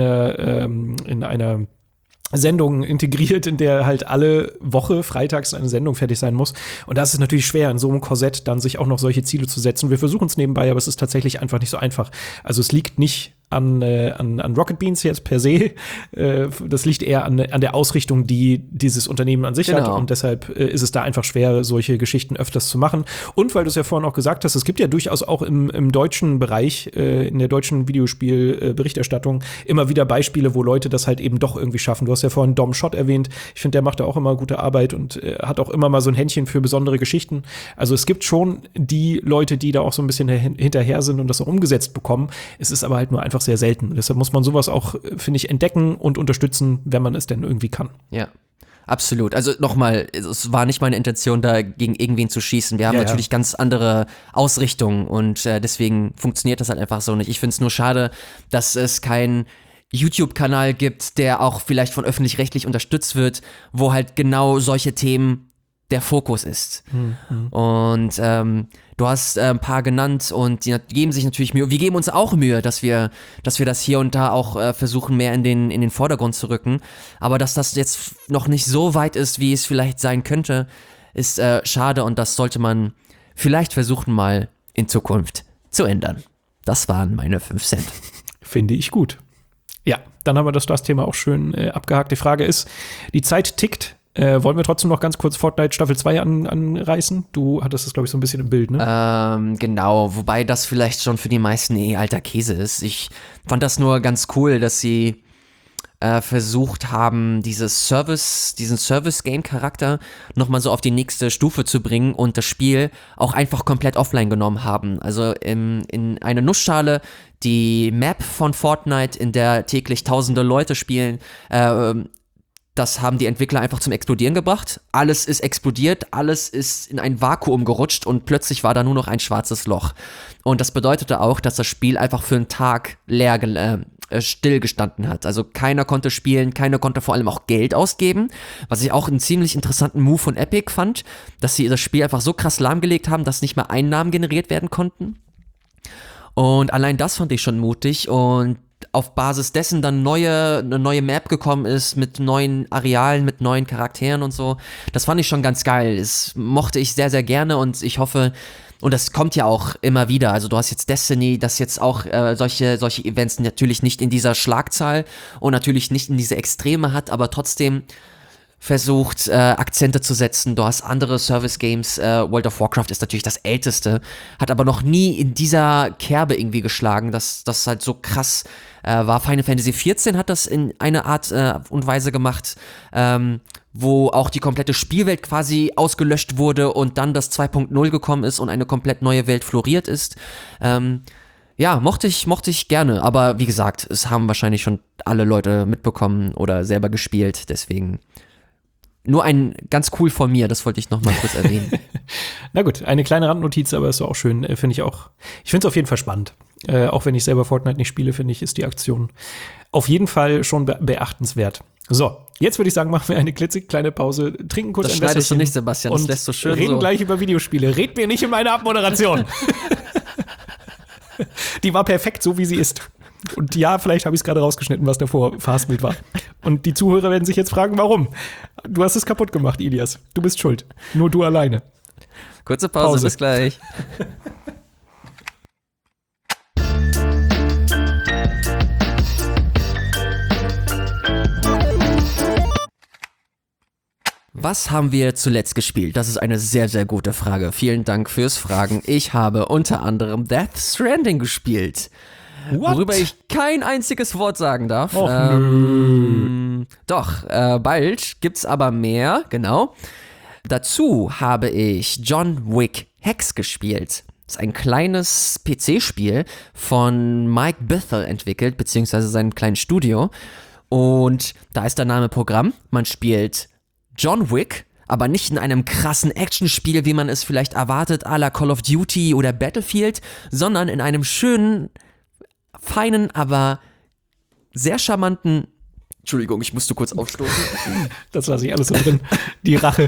einer Sendung integriert, in der halt alle Woche freitags eine Sendung fertig sein muss. Und das ist natürlich schwer, in so einem Korsett dann sich auch noch solche Ziele zu setzen. Wir versuchen es nebenbei, aber es ist tatsächlich einfach nicht so einfach. Also es liegt nicht an Rocket Beans jetzt per se. Das liegt eher an der Ausrichtung, die dieses Unternehmen an sich hat. Und deshalb ist es da einfach schwer, solche Geschichten öfters zu machen. Und weil du es ja vorhin auch gesagt hast, es gibt ja durchaus auch im deutschen Bereich, in der deutschen Videospielberichterstattung immer wieder Beispiele, wo Leute das halt eben doch irgendwie schaffen. Du hast ja vorhin Dom Schott erwähnt. Ich finde, der macht da auch immer gute Arbeit und hat auch immer mal so ein Händchen für besondere Geschichten. Also es gibt schon die Leute, die da auch so ein bisschen hinterher sind und das auch umgesetzt bekommen. Es ist aber halt nur einfach sehr selten. Deshalb muss man sowas auch, finde ich, entdecken und unterstützen, wenn man es denn irgendwie kann. Ja. Absolut. Also nochmal, es war nicht meine Intention, da gegen irgendwen zu schießen. Wir haben natürlich ganz andere Ausrichtungen und deswegen funktioniert das halt einfach so nicht. Ich finde es nur schade, dass es keinen YouTube-Kanal gibt, der auch vielleicht von öffentlich-rechtlich unterstützt wird, wo halt genau solche Themen der Fokus ist. Und du hast ein paar genannt und die geben sich natürlich Mühe. Wir geben uns auch Mühe, dass wir das hier und da auch versuchen, mehr in den Vordergrund zu rücken. Aber dass das jetzt noch nicht so weit ist, wie es vielleicht sein könnte, ist schade und das sollte man vielleicht versuchen, mal in Zukunft zu ändern. Das waren meine 5 Cent. Finde ich gut. Ja, dann haben wir das Thema auch schön abgehakt. Die Frage ist, die Zeit tickt. Wollen wir trotzdem noch ganz kurz Fortnite Staffel 2 anreißen? Du hattest das, glaube ich, so ein bisschen im Bild, ne? Genau, wobei das vielleicht schon für die meisten alter Käse ist. Ich fand das nur ganz cool, dass sie versucht haben, diesen Service-Game-Charakter nochmal so auf die nächste Stufe zu bringen und das Spiel auch einfach komplett offline genommen haben. Also in eine Nussschale die Map von Fortnite, in der täglich tausende Leute spielen, das haben die Entwickler einfach zum Explodieren gebracht. Alles ist explodiert, alles ist in ein Vakuum gerutscht und plötzlich war da nur noch ein schwarzes Loch. Und das bedeutete auch, dass das Spiel einfach für einen Tag stillgestanden hat. Also keiner konnte spielen, keiner konnte vor allem auch Geld ausgeben, was ich auch einen ziemlich interessanten Move von Epic fand, dass sie das Spiel einfach so krass lahmgelegt haben, dass nicht mehr Einnahmen generiert werden konnten. Und allein das fand ich schon mutig und auf Basis dessen dann eine neue Map gekommen ist mit neuen Arealen, mit neuen Charakteren und so. Das fand ich schon ganz geil. Das mochte ich sehr, sehr gerne und ich hoffe, und das kommt ja auch immer wieder. Also du hast jetzt Destiny, das jetzt auch solche Events natürlich nicht in dieser Schlagzahl und natürlich nicht in diese Extreme hat, aber trotzdem versucht, Akzente zu setzen. Du hast andere Service-Games, World of Warcraft ist natürlich das älteste, hat aber noch nie in dieser Kerbe irgendwie geschlagen, dass das halt so krass war. Final Fantasy XIV hat das in einer Art und Weise gemacht, wo auch die komplette Spielwelt quasi ausgelöscht wurde und dann das 2.0 gekommen ist und eine komplett neue Welt floriert ist. Ja, mochte ich gerne, aber wie gesagt, es haben wahrscheinlich schon alle Leute mitbekommen oder selber gespielt, deswegen nur ein ganz cool von mir, das wollte ich noch mal kurz erwähnen. Na gut, eine kleine Randnotiz, aber ist auch schön, finde ich auch. Ich finde es auf jeden Fall spannend. Auch wenn ich selber Fortnite nicht spiele, finde ich, ist die Aktion auf jeden Fall schon beachtenswert. So, jetzt würde ich sagen, machen wir eine klitzekleine Pause, trinken kurz ein Wässerchen. Das schneidest du nicht, Sebastian, das lässt so schön reden gleich über Videospiele. Red mir nicht in meine Abmoderation. Die war perfekt, so wie sie ist. Und ja, vielleicht habe ich es gerade rausgeschnitten, was davor Fastbild war. Und die Zuhörer werden sich jetzt fragen, warum? Du hast es kaputt gemacht, Ilias. Du bist schuld. Nur du alleine. Kurze Pause. Bis gleich. Was haben wir zuletzt gespielt? Das ist eine sehr, sehr gute Frage. Vielen Dank fürs Fragen. Ich habe unter anderem Death Stranding gespielt. What? Worüber ich kein einziges Wort sagen darf. Och, Doch, bald gibt's aber mehr, genau. Dazu habe ich John Wick Hex gespielt. Das ist ein kleines PC-Spiel von Mike Bethel entwickelt, beziehungsweise seinem kleinen Studio. Und da ist der Name Programm. Man spielt John Wick, aber nicht in einem krassen Actionspiel, wie man es vielleicht erwartet, à la Call of Duty oder Battlefield, sondern in einem schönen, feinen, aber sehr charmanten... Entschuldigung, ich musste kurz aufstoßen. Das lasse ich alles so drin. Die Rache.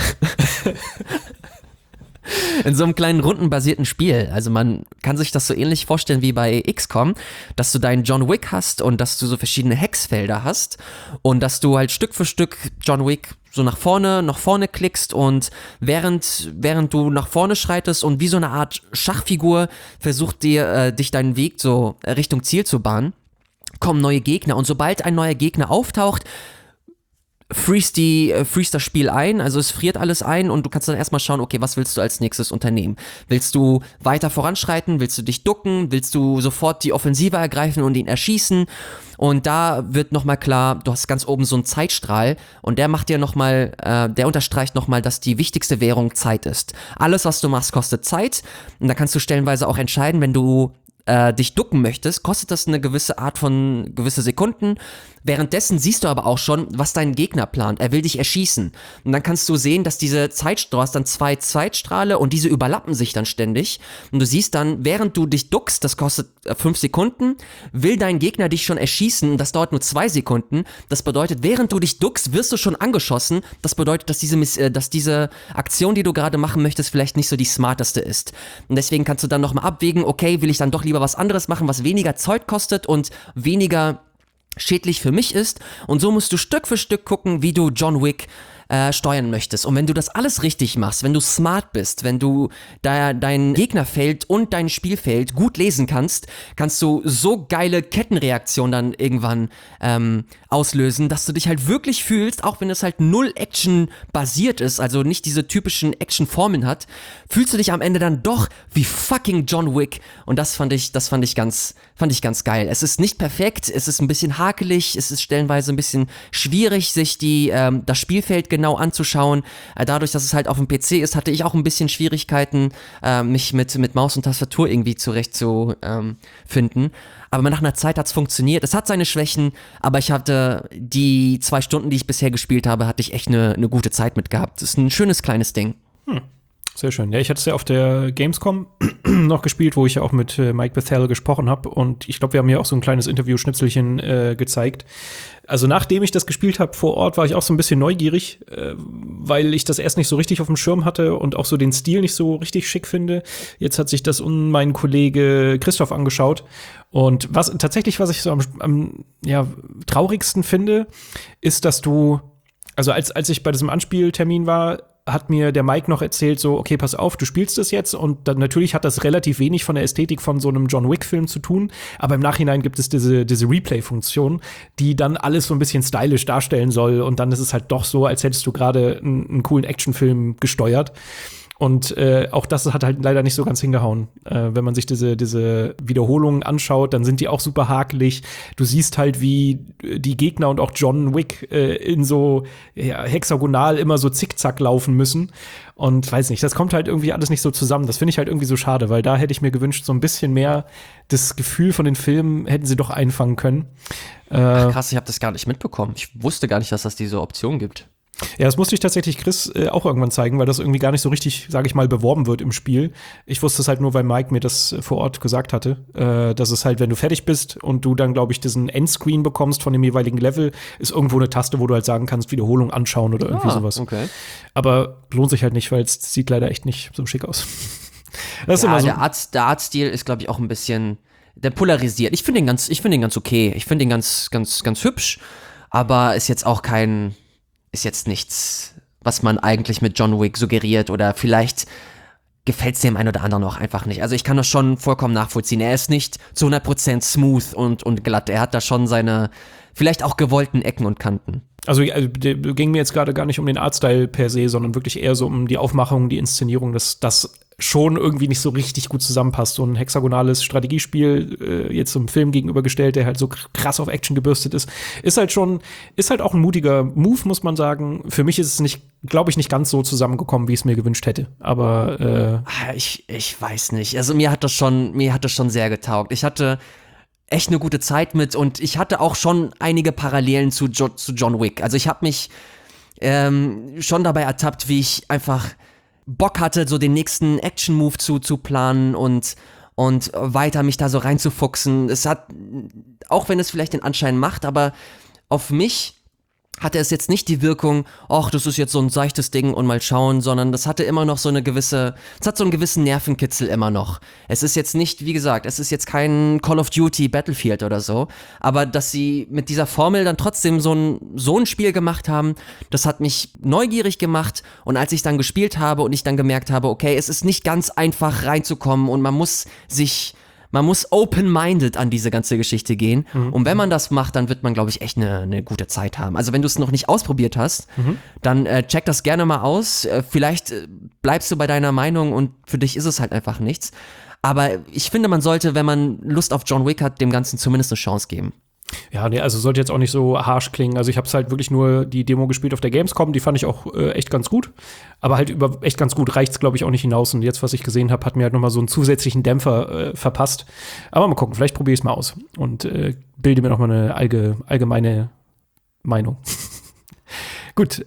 In so einem kleinen rundenbasierten Spiel. Also man kann sich das so ähnlich vorstellen wie bei XCOM, dass du deinen John Wick hast und dass du so verschiedene Hexfelder hast und dass du halt Stück für Stück John Wick so nach vorne klickst und während du nach vorne schreitest und wie so eine Art Schachfigur versucht dich deinen Weg so Richtung Ziel zu bahnen, kommen neue Gegner und sobald ein neuer Gegner auftaucht, freest das Spiel ein, also es friert alles ein und du kannst dann erstmal schauen, okay, was willst du als nächstes unternehmen? Willst du weiter voranschreiten? Willst du dich ducken? Willst du sofort die Offensive ergreifen und ihn erschießen? Und da wird nochmal klar, du hast ganz oben so einen Zeitstrahl und der macht dir der unterstreicht nochmal, dass die wichtigste Währung Zeit ist. Alles, was du machst, kostet Zeit und da kannst du stellenweise auch entscheiden, wenn du dich ducken möchtest, kostet das eine gewisse Sekunden. Währenddessen siehst du aber auch schon, was dein Gegner plant. Er will dich erschießen. Und dann kannst du sehen, dass du hast dann 2 Zeitstrahle und diese überlappen sich dann ständig. Und du siehst dann, während du dich duckst, das kostet 5 Sekunden, will dein Gegner dich schon erschießen und das dauert nur 2 Sekunden. Das bedeutet, während du dich duckst, wirst du schon angeschossen. Das bedeutet, dass diese Aktion, die du gerade machen möchtest, vielleicht nicht so die smarteste ist. Und deswegen kannst du dann nochmal abwägen, okay, will ich dann doch lieber was anderes machen, was weniger Zeit kostet und weniger schädlich für mich ist und so musst du Stück für Stück gucken, wie du John Wick steuern möchtest. Und wenn du das alles richtig machst, wenn du smart bist, wenn du dein Gegnerfeld und dein Spielfeld gut lesen kannst du so geile Kettenreaktionen dann irgendwann auslösen, dass du dich halt wirklich fühlst, auch wenn es halt null Action basiert ist, also nicht diese typischen Action-Formeln hat, fühlst du dich am Ende dann doch wie fucking John Wick. Und das fand ich ganz geil. Es ist nicht perfekt, es ist ein bisschen hakelig, es ist stellenweise ein bisschen schwierig, sich das Spielfeld genau anzuschauen. Dadurch, dass es halt auf dem PC ist, hatte ich auch ein bisschen Schwierigkeiten, mich mit Maus und Tastatur irgendwie zurechtzufinden. Aber nach einer Zeit hat es funktioniert. Es hat seine Schwächen, aber ich hatte die 2 Stunden, die ich bisher gespielt habe, hatte ich echt eine gute Zeit mit gehabt. Das ist ein schönes kleines Ding. Sehr schön. Ja, ich hatte es ja auf der Gamescom noch gespielt, wo ich ja auch mit Mike Bethel gesprochen habe. Und ich glaube, wir haben ja auch so ein kleines Interview-Schnipselchen gezeigt. Also nachdem ich das gespielt habe vor Ort, war ich auch so ein bisschen neugierig, weil ich das erst nicht so richtig auf dem Schirm hatte und auch so den Stil nicht so richtig schick finde. Jetzt hat sich das mein Kollege Christoph angeschaut. Und was ich so am traurigsten finde, ist, dass also als ich bei diesem Anspieltermin war, hat mir der Mike noch erzählt, so, okay, pass auf, du spielst das jetzt und dann natürlich hat das relativ wenig von der Ästhetik von so einem John Wick-Film zu tun, aber im Nachhinein gibt es diese Replay-Funktion, die dann alles so ein bisschen stylisch darstellen soll und dann ist es halt doch so, als hättest du gerade einen coolen Actionfilm gesteuert. Und auch das hat halt leider nicht so ganz hingehauen. Wenn man sich diese Wiederholungen anschaut, dann sind die auch super hakelig. Du siehst halt, wie die Gegner und auch John Wick in so hexagonal immer so zickzack laufen müssen. Und weiß nicht, das kommt halt irgendwie alles nicht so zusammen. Das finde ich halt irgendwie so schade, weil da hätte ich mir gewünscht, so ein bisschen mehr das Gefühl von den Filmen hätten sie doch einfangen können. Ach, krass, ich habe das gar nicht mitbekommen. Ich wusste gar nicht, dass das diese Option gibt. Ja, das musste ich tatsächlich Chris auch irgendwann zeigen, weil das irgendwie gar nicht so richtig, sage ich mal, beworben wird im Spiel. Ich wusste es halt nur, weil Mike mir das vor Ort gesagt hatte, dass es halt, wenn du fertig bist und du dann, glaube ich, diesen Endscreen bekommst von dem jeweiligen Level, ist irgendwo eine Taste, wo du halt sagen kannst, Wiederholung anschauen oder irgendwie sowas. Okay. Aber lohnt sich halt nicht, weil es sieht leider echt nicht so schick aus. Das ist immer so. Der Artstil ist, glaube ich, auch ein bisschen, der polarisiert. Ich finde den ganz okay. Ich finde den ganz hübsch, aber ist jetzt auch ist jetzt nichts, was man eigentlich mit John Wick suggeriert oder vielleicht gefällt es dem einen oder anderen auch einfach nicht. Also ich kann das schon vollkommen nachvollziehen. Er ist nicht zu 100% smooth und glatt. Er hat da schon seine vielleicht auch gewollten Ecken und Kanten. Also ging mir jetzt gerade gar nicht um den Artstyle per se, sondern wirklich eher so um die Aufmachung, die Inszenierung. Das schon irgendwie nicht so richtig gut zusammenpasst. So ein hexagonales Strategiespiel, jetzt so einem Film gegenübergestellt, der halt so krass auf Action gebürstet ist halt auch ein mutiger Move, muss man sagen. Für mich ist es glaube ich, nicht ganz so zusammengekommen, wie ich es mir gewünscht hätte. Aber ich weiß nicht. Also mir hat das schon sehr getaugt. Ich hatte echt eine gute Zeit mit und ich hatte auch schon einige Parallelen zu John Wick. Also ich habe mich schon dabei ertappt, wie ich einfach Bock hatte, so den nächsten Action-Move zu planen und weiter mich da so reinzufuchsen. Es hat, auch wenn es vielleicht den Anschein macht, aber auf mich hatte es jetzt nicht die Wirkung, ach, das ist jetzt so ein seichtes Ding und mal schauen, sondern das hatte immer noch es hat so einen gewissen Nervenkitzel immer noch. Es ist jetzt nicht, wie gesagt, es ist jetzt kein Call of Duty Battlefield oder so, aber dass sie mit dieser Formel dann trotzdem so ein Spiel gemacht haben, das hat mich neugierig gemacht und als ich dann gespielt habe und ich dann gemerkt habe, okay, es ist nicht ganz einfach reinzukommen und man muss open-minded an diese ganze Geschichte gehen. Und wenn man das macht, dann wird man, glaube ich, echt eine gute Zeit haben. Also wenn du es noch nicht ausprobiert hast, dann check das gerne mal aus. Vielleicht bleibst du bei deiner Meinung und für dich ist es halt einfach nichts. Aber ich finde, man sollte, wenn man Lust auf John Wick hat, dem Ganzen zumindest eine Chance geben. ja, nee, also sollte jetzt auch nicht so harsh klingen. Also ich habe es halt wirklich nur die Demo gespielt auf der Gamescom, die fand ich auch echt ganz gut. Aber halt über echt ganz gut reicht's, glaube ich, auch nicht hinaus. Und jetzt, was ich gesehen habe, hat mir halt noch mal so einen zusätzlichen Dämpfer verpasst. Aber mal gucken, vielleicht probiere ich es mal aus und bilde mir noch mal eine allgemeine Meinung. Gut,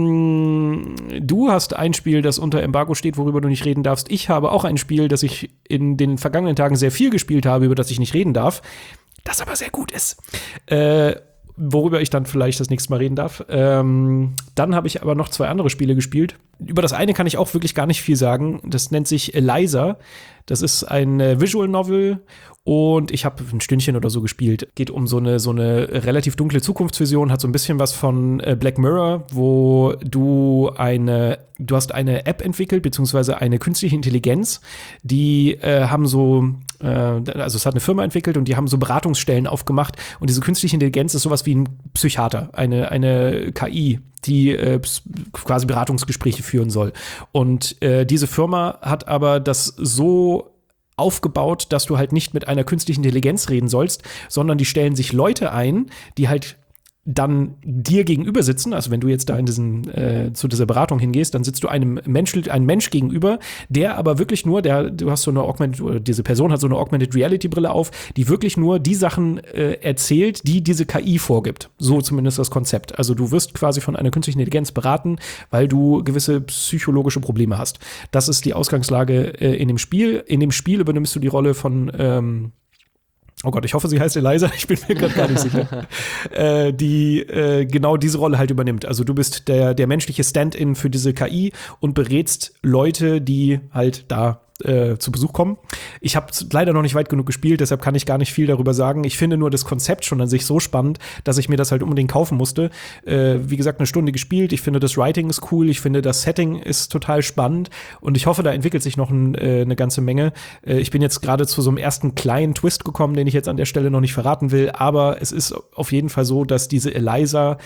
du hast ein Spiel, das unter Embargo steht, worüber du nicht reden darfst. Ich habe auch ein Spiel, das ich in den vergangenen Tagen sehr viel gespielt habe, über das ich nicht reden darf, das aber sehr gut ist. Worüber ich dann vielleicht das nächste Mal reden darf. Dann habe ich aber noch 2 andere Spiele gespielt. Über das eine kann ich auch wirklich gar nicht viel sagen. Das nennt sich Eliza. Das ist ein Visual Novel und ich habe ein Stündchen oder so gespielt. Geht um so eine relativ dunkle Zukunftsvision, hat so ein bisschen was von Black Mirror, wo du hast eine App entwickelt, beziehungsweise eine künstliche Intelligenz, die haben also es hat eine Firma entwickelt und die haben so Beratungsstellen aufgemacht und diese künstliche Intelligenz ist sowas wie ein Psychiater, eine KI, die quasi Beratungsgespräche führen soll. Und diese Firma hat aber das so aufgebaut, dass du halt nicht mit einer künstlichen Intelligenz reden sollst, sondern die stellen sich Leute ein, die halt dann dir gegenüber sitzen, also wenn du jetzt da zu dieser Beratung hingehst, dann sitzt du einem Mensch gegenüber, der aber wirklich nur, du hast so eine diese Person hat so eine Augmented Reality Brille auf, die wirklich nur die Sachen erzählt, die diese KI vorgibt. So zumindest das Konzept. Also du wirst quasi von einer künstlichen Intelligenz beraten, weil du gewisse psychologische Probleme hast. Das ist die Ausgangslage in dem Spiel. In dem Spiel übernimmst du die Rolle von oh Gott, ich hoffe, sie heißt Eliza, ich bin mir gerade gar nicht sicher, die genau diese Rolle halt übernimmt. Also du bist der menschliche Stand-in für diese KI und berätst Leute, die halt da zu Besuch kommen. Ich habe leider noch nicht weit genug gespielt, deshalb kann ich gar nicht viel darüber sagen. Ich finde nur das Konzept schon an sich so spannend, dass ich mir das halt unbedingt kaufen musste. Wie gesagt, 1 Stunde gespielt. Ich finde, das Writing ist cool. Ich finde, das Setting ist total spannend. Und ich hoffe, da entwickelt sich noch eine ganze Menge. Ich bin jetzt gerade zu so einem ersten kleinen Twist gekommen, den ich jetzt an der Stelle noch nicht verraten will. Aber es ist auf jeden Fall so, dass diese Eliza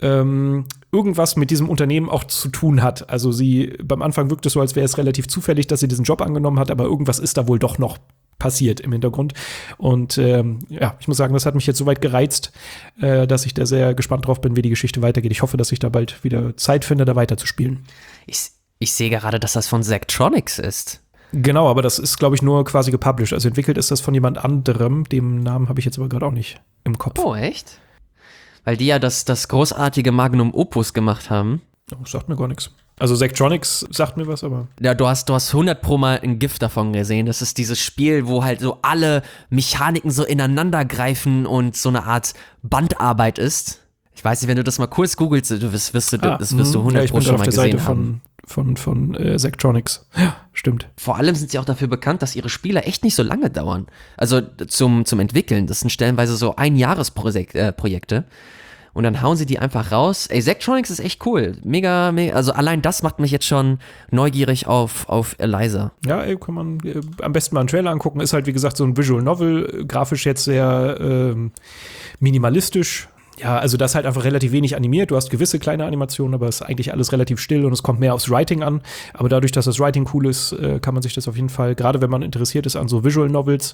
irgendwas mit diesem Unternehmen auch zu tun hat. Also beim Anfang wirkt es so, als wäre es relativ zufällig, dass sie diesen Job angenommen hat, aber irgendwas ist da wohl doch noch passiert im Hintergrund. Und ich muss sagen, das hat mich jetzt soweit gereizt, dass ich da sehr gespannt drauf bin, wie die Geschichte weitergeht. Ich hoffe, dass ich da bald wieder Zeit finde, da weiterzuspielen. Ich sehe gerade, dass das von Zachtronics ist. Genau, aber das ist, glaube ich, nur quasi gepublished. Also entwickelt ist das von jemand anderem. Dem Namen habe ich jetzt aber gerade auch nicht im Kopf. Oh, echt? Weil die ja das großartige Magnum Opus gemacht haben. Oh, sagt mir gar nichts. Also Zachtronics sagt mir was, aber ja, du hast 100 Pro mal ein GIF davon gesehen. Das ist dieses Spiel, wo halt so alle Mechaniken so ineinander greifen und so eine Art Bandarbeit ist. Ich weiß nicht, wenn du das mal kurz googelst, das wirst du 100 Pro schon mal gesehen haben. Von Zachtronics. Ja, stimmt. Vor allem sind sie auch dafür bekannt, dass ihre Spiele echt nicht so lange dauern. Also zum Entwickeln. Das sind stellenweise so Einjahresprojekte. Und dann hauen sie die einfach raus. Ey, Zachtronics ist echt cool. Mega, also allein das macht mich jetzt schon neugierig auf Eliza. Ja, ey, kann man am besten mal einen Trailer angucken. Ist halt, wie gesagt, so ein Visual Novel. Grafisch jetzt sehr minimalistisch. Ja, also das ist halt einfach relativ wenig animiert. Du hast gewisse kleine Animationen, aber es ist eigentlich alles relativ still und es kommt mehr aufs Writing an. Aber dadurch, dass das Writing cool ist, kann man sich das auf jeden Fall, gerade wenn man interessiert ist an so Visual Novels,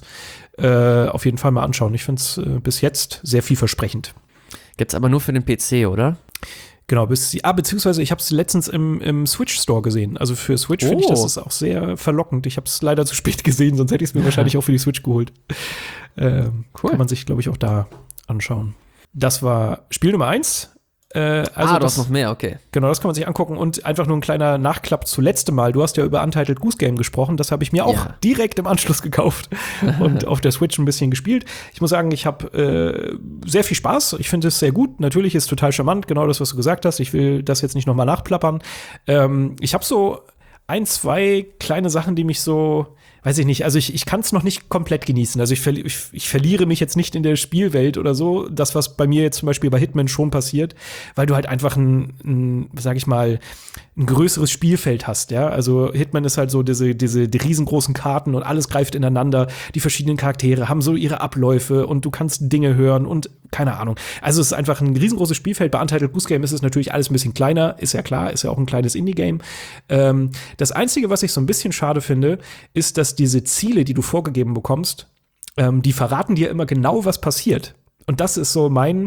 auf jeden Fall mal anschauen. Ich finde es bis jetzt sehr vielversprechend. Gibt's aber nur für den PC, oder? Genau, beziehungsweise ich habe es letztens im Switch Store gesehen. Also für Switch finde ich, das ist auch sehr verlockend. Ich habe es leider zu spät gesehen, sonst hätte ich es mir wahrscheinlich auch für die Switch geholt. Cool. Kann man sich, glaube ich, auch da anschauen. Das war Spiel Nummer 1. Du hast noch mehr, okay. Genau, das kann man sich angucken. Und einfach nur ein kleiner Nachklapp zu letztem Mal. Du hast ja über Untitled Goose Game gesprochen. Das habe ich mir auch direkt im Anschluss gekauft und auf der Switch ein bisschen gespielt. Ich muss sagen, ich habe sehr viel Spaß. Ich finde es sehr gut. Natürlich ist es total charmant, genau das, was du gesagt hast. Ich will das jetzt nicht nochmal nachplappern. Ich habe so 1, 2 kleine Sachen, die mich so, weiß ich nicht, also ich kann es noch nicht komplett genießen. Also ich verliere mich jetzt nicht in der Spielwelt oder so. Das, was bei mir jetzt zum Beispiel bei Hitman schon passiert, weil du halt einfach sag ich mal, ein größeres Spielfeld hast, ja. Also Hitman ist halt so die riesengroßen Karten und alles greift ineinander. Die verschiedenen Charaktere haben so ihre Abläufe und du kannst Dinge hören und keine Ahnung. Also es ist einfach ein riesengroßes Spielfeld. Bei Untitled Goose Game ist es natürlich alles ein bisschen kleiner. Ist ja klar, ist ja auch ein kleines Indie-Game. Das Einzige, was ich so ein bisschen schade finde, ist, dass diese Ziele, die du vorgegeben bekommst, die verraten dir immer genau, was passiert. Und das ist so mein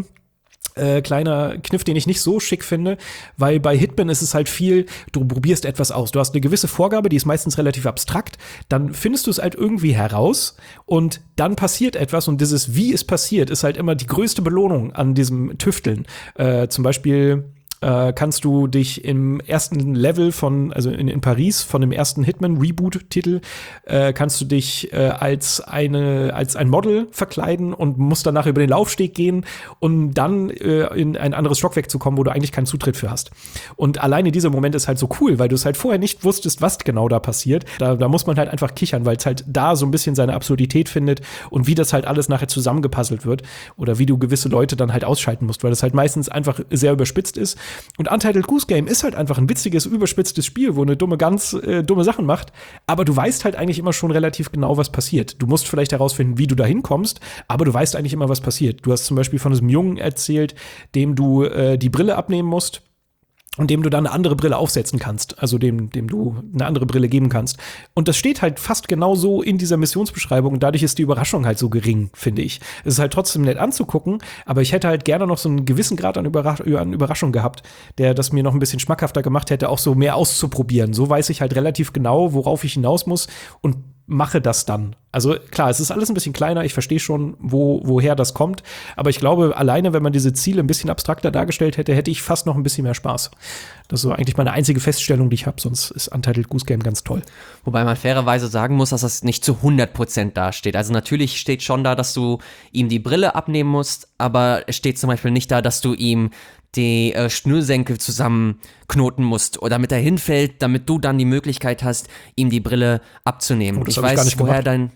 kleiner Kniff, den ich nicht so schick finde, weil bei Hitman ist es halt viel, du probierst etwas aus. Du hast eine gewisse Vorgabe, die ist meistens relativ abstrakt, dann findest du es halt irgendwie heraus und dann passiert etwas und dieses Wie es passiert, ist halt immer die größte Belohnung an diesem Tüfteln. Zum Beispiel kannst du dich im ersten Level also in Paris von dem ersten Hitman-Reboot-Titel, kannst du dich als ein Model verkleiden und musst danach über den Laufsteg gehen und dann in ein anderes Stockwerk zu kommen, wo du eigentlich keinen Zutritt für hast. Und alleine dieser Moment ist halt so cool, weil du es halt vorher nicht wusstest, was genau da passiert. Da muss man halt einfach kichern, weil es halt da so ein bisschen seine Absurdität findet und wie das halt alles nachher zusammengepuzzelt wird oder wie du gewisse Leute dann halt ausschalten musst, weil das halt meistens einfach sehr überspitzt ist. Und Untitled Goose Game ist halt einfach ein witziges, überspitztes Spiel, wo eine dumme Gans dumme Sachen macht, aber du weißt halt eigentlich immer schon relativ genau, was passiert. Du musst vielleicht herausfinden, wie du da hinkommst, aber du weißt eigentlich immer, was passiert. Du hast zum Beispiel von diesem Jungen erzählt, dem du die Brille abnehmen musst und dem du dann eine andere Brille aufsetzen kannst, also dem du eine andere Brille geben kannst. Und das steht halt fast genau so in dieser Missionsbeschreibung und dadurch ist die Überraschung halt so gering, finde ich. Es ist halt trotzdem nett anzugucken, aber ich hätte halt gerne noch so einen gewissen Grad an Überraschung gehabt, der das mir noch ein bisschen schmackhafter gemacht hätte, auch so mehr auszuprobieren. So weiß ich halt relativ genau, worauf ich hinaus muss und mache das dann. Also klar, es ist alles ein bisschen kleiner, ich verstehe schon, woher das kommt, aber ich glaube, alleine, wenn man diese Ziele ein bisschen abstrakter dargestellt hätte, hätte ich fast noch ein bisschen mehr Spaß. Das ist so eigentlich meine einzige Feststellung, die ich habe, sonst ist Untitled Goose Game ganz toll. Wobei man fairerweise sagen muss, dass das nicht zu 100% dasteht. Also natürlich steht schon da, dass du ihm die Brille abnehmen musst, aber es steht zum Beispiel nicht da, dass du ihm die Schnürsenkel zusammenknoten musst oder damit er hinfällt, damit du dann die Möglichkeit hast, ihm die Brille abzunehmen. Ich weiß, woher dein...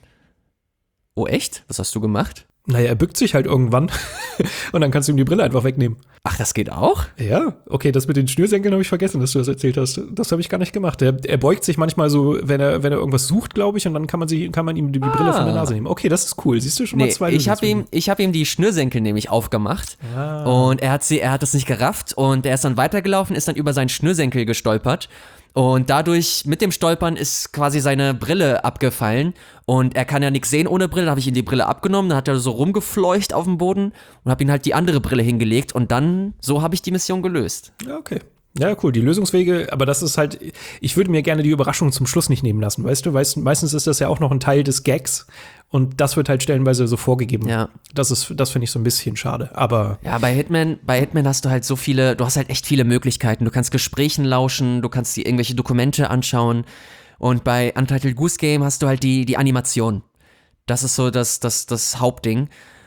Oh, echt? Was hast du gemacht? Naja, er bückt sich halt irgendwann und dann kannst du ihm die Brille einfach wegnehmen. Ach, das geht auch? Ja, okay, das mit den Schnürsenkeln habe ich vergessen, dass du das erzählt hast. Das habe ich gar nicht gemacht. Er beugt sich manchmal so, wenn er irgendwas sucht, glaube ich, und dann kann man ihm die Brille von der Nase nehmen. Okay, das ist cool. Siehst du schon mal zwei Lösungen. Ich habe ihm die Schnürsenkel nämlich aufgemacht und er hat das nicht gerafft und er ist dann weitergelaufen, ist dann über seinen Schnürsenkel gestolpert. Und dadurch, mit dem Stolpern, ist quasi seine Brille abgefallen. Und er kann ja nichts sehen ohne Brille. Da habe ich ihm die Brille abgenommen. Dann hat er so rumgefleucht auf dem Boden und habe ihm halt die andere Brille hingelegt. Und dann, so habe ich die Mission gelöst. Ja, okay. Ja, cool, die Lösungswege, aber das ist halt, ich würde mir gerne die Überraschung zum Schluss nicht nehmen lassen, weißt du? Meistens ist das ja auch noch ein Teil des Gags und das wird halt stellenweise so vorgegeben. Ja. Das finde ich so ein bisschen schade, aber. Ja, bei Hitman hast du halt du hast halt echt viele Möglichkeiten. Du kannst Gesprächen lauschen, du kannst dir irgendwelche Dokumente anschauen und bei Untitled Goose Game hast du halt die Animation. Das ist so das Hauptding.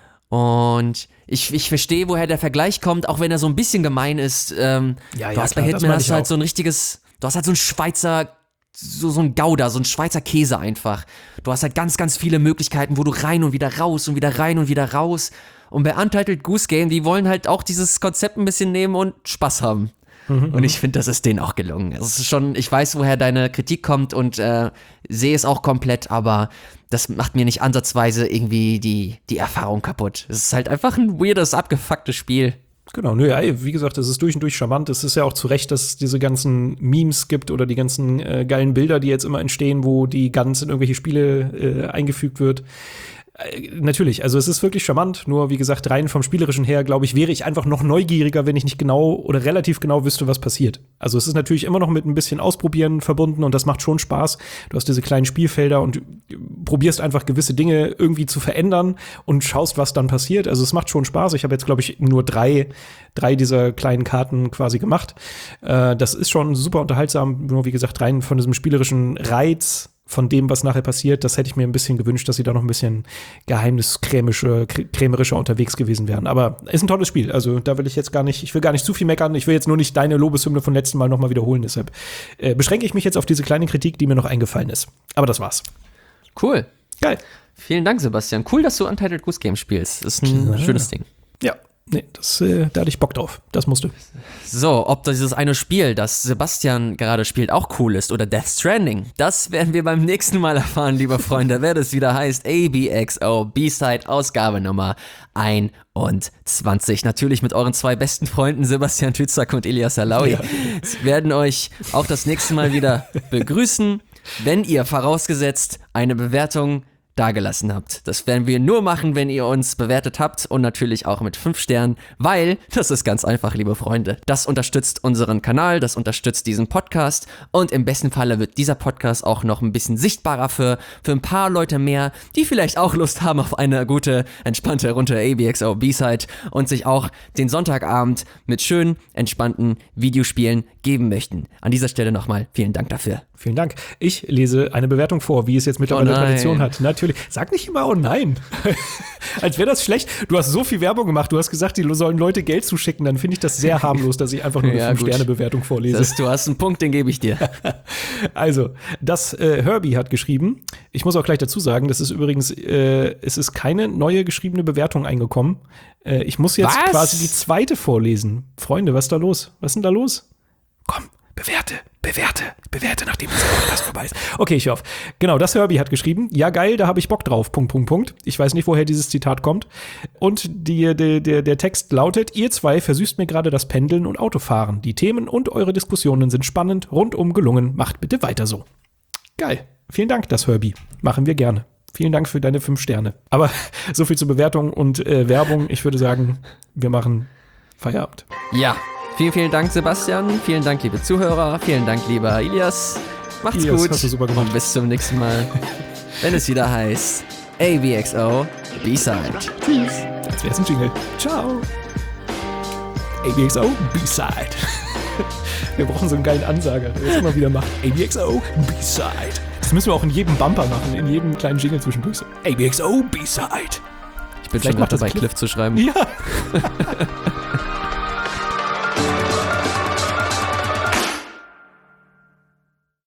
Und ich verstehe, woher der Vergleich kommt, auch wenn er so ein bisschen gemein ist. Du hast bei Hitman hast du halt so ein richtiges, du hast halt so ein Schweizer, so ein Gouda, so ein Schweizer Käse einfach. Du hast halt ganz, ganz viele Möglichkeiten, wo du rein und wieder raus und wieder rein und wieder raus. Und bei Untitled Goose Game, die wollen halt auch dieses Konzept ein bisschen nehmen und Spaß haben. Und ich finde, das ist denen auch gelungen. Es ist schon, ich weiß, woher deine Kritik kommt und sehe es auch komplett, aber das macht mir nicht ansatzweise irgendwie die Erfahrung kaputt. Es ist halt einfach ein weirdes, abgefucktes Spiel. Genau, nö, ja, wie gesagt, es ist durch und durch charmant. Es ist ja auch zu Recht, dass es diese ganzen Memes gibt oder die ganzen geilen Bilder, die jetzt immer entstehen, wo die Guns in irgendwelche Spiele eingefügt wird. Natürlich, also es ist wirklich charmant, nur wie gesagt, rein vom Spielerischen her, glaube ich, wäre ich einfach noch neugieriger, wenn ich nicht genau oder relativ genau wüsste, was passiert. Also es ist natürlich immer noch mit ein bisschen Ausprobieren verbunden und das macht schon Spaß. Du hast diese kleinen Spielfelder und probierst einfach gewisse Dinge irgendwie zu verändern und schaust, was dann passiert. Also es macht schon Spaß. Ich habe jetzt, glaube ich, nur drei dieser kleinen Karten quasi gemacht. Das ist schon super unterhaltsam, nur wie gesagt, rein von diesem spielerischen Reiz von dem, was nachher passiert, das hätte ich mir ein bisschen gewünscht, dass sie da noch ein bisschen krämerischer unterwegs gewesen wären. Aber ist ein tolles Spiel. Also da will ich jetzt ich will gar nicht zu viel meckern. Ich will jetzt nur nicht deine Lobeshymne von letzten Mal nochmal wiederholen. Deshalb beschränke ich mich jetzt auf diese kleine Kritik, die mir noch eingefallen ist. Aber das war's. Cool. Geil. Vielen Dank, Sebastian. Cool, dass du Untitled Goose Game spielst. Das ist ein schönes Ding. Ja. Nee, da hatte ich Bock drauf. Das musste. So, ob dieses eine Spiel, das Sebastian gerade spielt, auch cool ist oder Death Stranding, das werden wir beim nächsten Mal erfahren, liebe Freunde, wer das wieder heißt. ABXO B-Side Ausgabe Nummer 21. Natürlich mit euren zwei besten Freunden Sebastian Tützak und Elias Alaoui. Ja. Sie werden euch auch das nächste Mal wieder begrüßen, wenn ihr vorausgesetzt eine Bewertung dagelassen habt. Das werden wir nur machen, wenn ihr uns bewertet habt und natürlich auch mit 5 Sternen, weil das ist ganz einfach, liebe Freunde. Das unterstützt unseren Kanal, das unterstützt diesen Podcast und im besten Falle wird dieser Podcast auch noch ein bisschen sichtbarer für ein paar Leute mehr, die vielleicht auch Lust haben auf eine gute, entspannte Runde ABXO B-Side und sich auch den Sonntagabend mit schönen, entspannten Videospielen geben möchten. An dieser Stelle nochmal vielen Dank dafür. Vielen Dank. Ich lese eine Bewertung vor, wie es jetzt mittlerweile Tradition hat. Natürlich. Sag nicht immer, oh nein. Als wäre das schlecht. Du hast so viel Werbung gemacht. Du hast gesagt, die sollen Leute Geld zuschicken. Dann finde ich das sehr harmlos, dass ich einfach nur eine 5-Sterne-Bewertung vorlese. Du hast einen Punkt, den gebe ich dir. Also, das Herbie hat geschrieben. Ich muss auch gleich dazu sagen, das ist übrigens, es ist keine neue geschriebene Bewertung eingekommen. Ich muss jetzt quasi die zweite vorlesen. Freunde, was ist da los? Was ist denn da los? Komm, bewerte, nachdem das Podcast vorbei ist. Okay, ich höre auf. Genau, das Herbie hat geschrieben, ja geil, da habe ich Bock drauf, .. Ich weiß nicht, woher dieses Zitat kommt. Und der Text lautet, ihr zwei versüßt mir gerade das Pendeln und Autofahren. Die Themen und eure Diskussionen sind spannend, rundum gelungen. Macht bitte weiter so. Geil. Vielen Dank, das Herbie. Machen wir gerne. Vielen Dank für deine 5 Sterne. Aber so viel zur Bewertung und Werbung. Ich würde sagen, wir machen Feierabend. Ja. Vielen, vielen Dank, Sebastian. Vielen Dank, liebe Zuhörer. Vielen Dank, lieber Elias. Macht's gut. Hast du super gemacht. Und bis zum nächsten Mal, wenn es wieder heißt ABXO B-Side. Tschüss. Jetzt wär's ein Jingle. Ciao. ABXO B-Side. Wir brauchen so einen geilen Ansager, der das immer wieder macht. ABXO B-Side. Das müssen wir auch in jedem Bumper machen, in jedem kleinen Jingle zwischendurch. So. ABXO B-Side. Ich bin schon dabei, Cliff zu schreiben. Ja.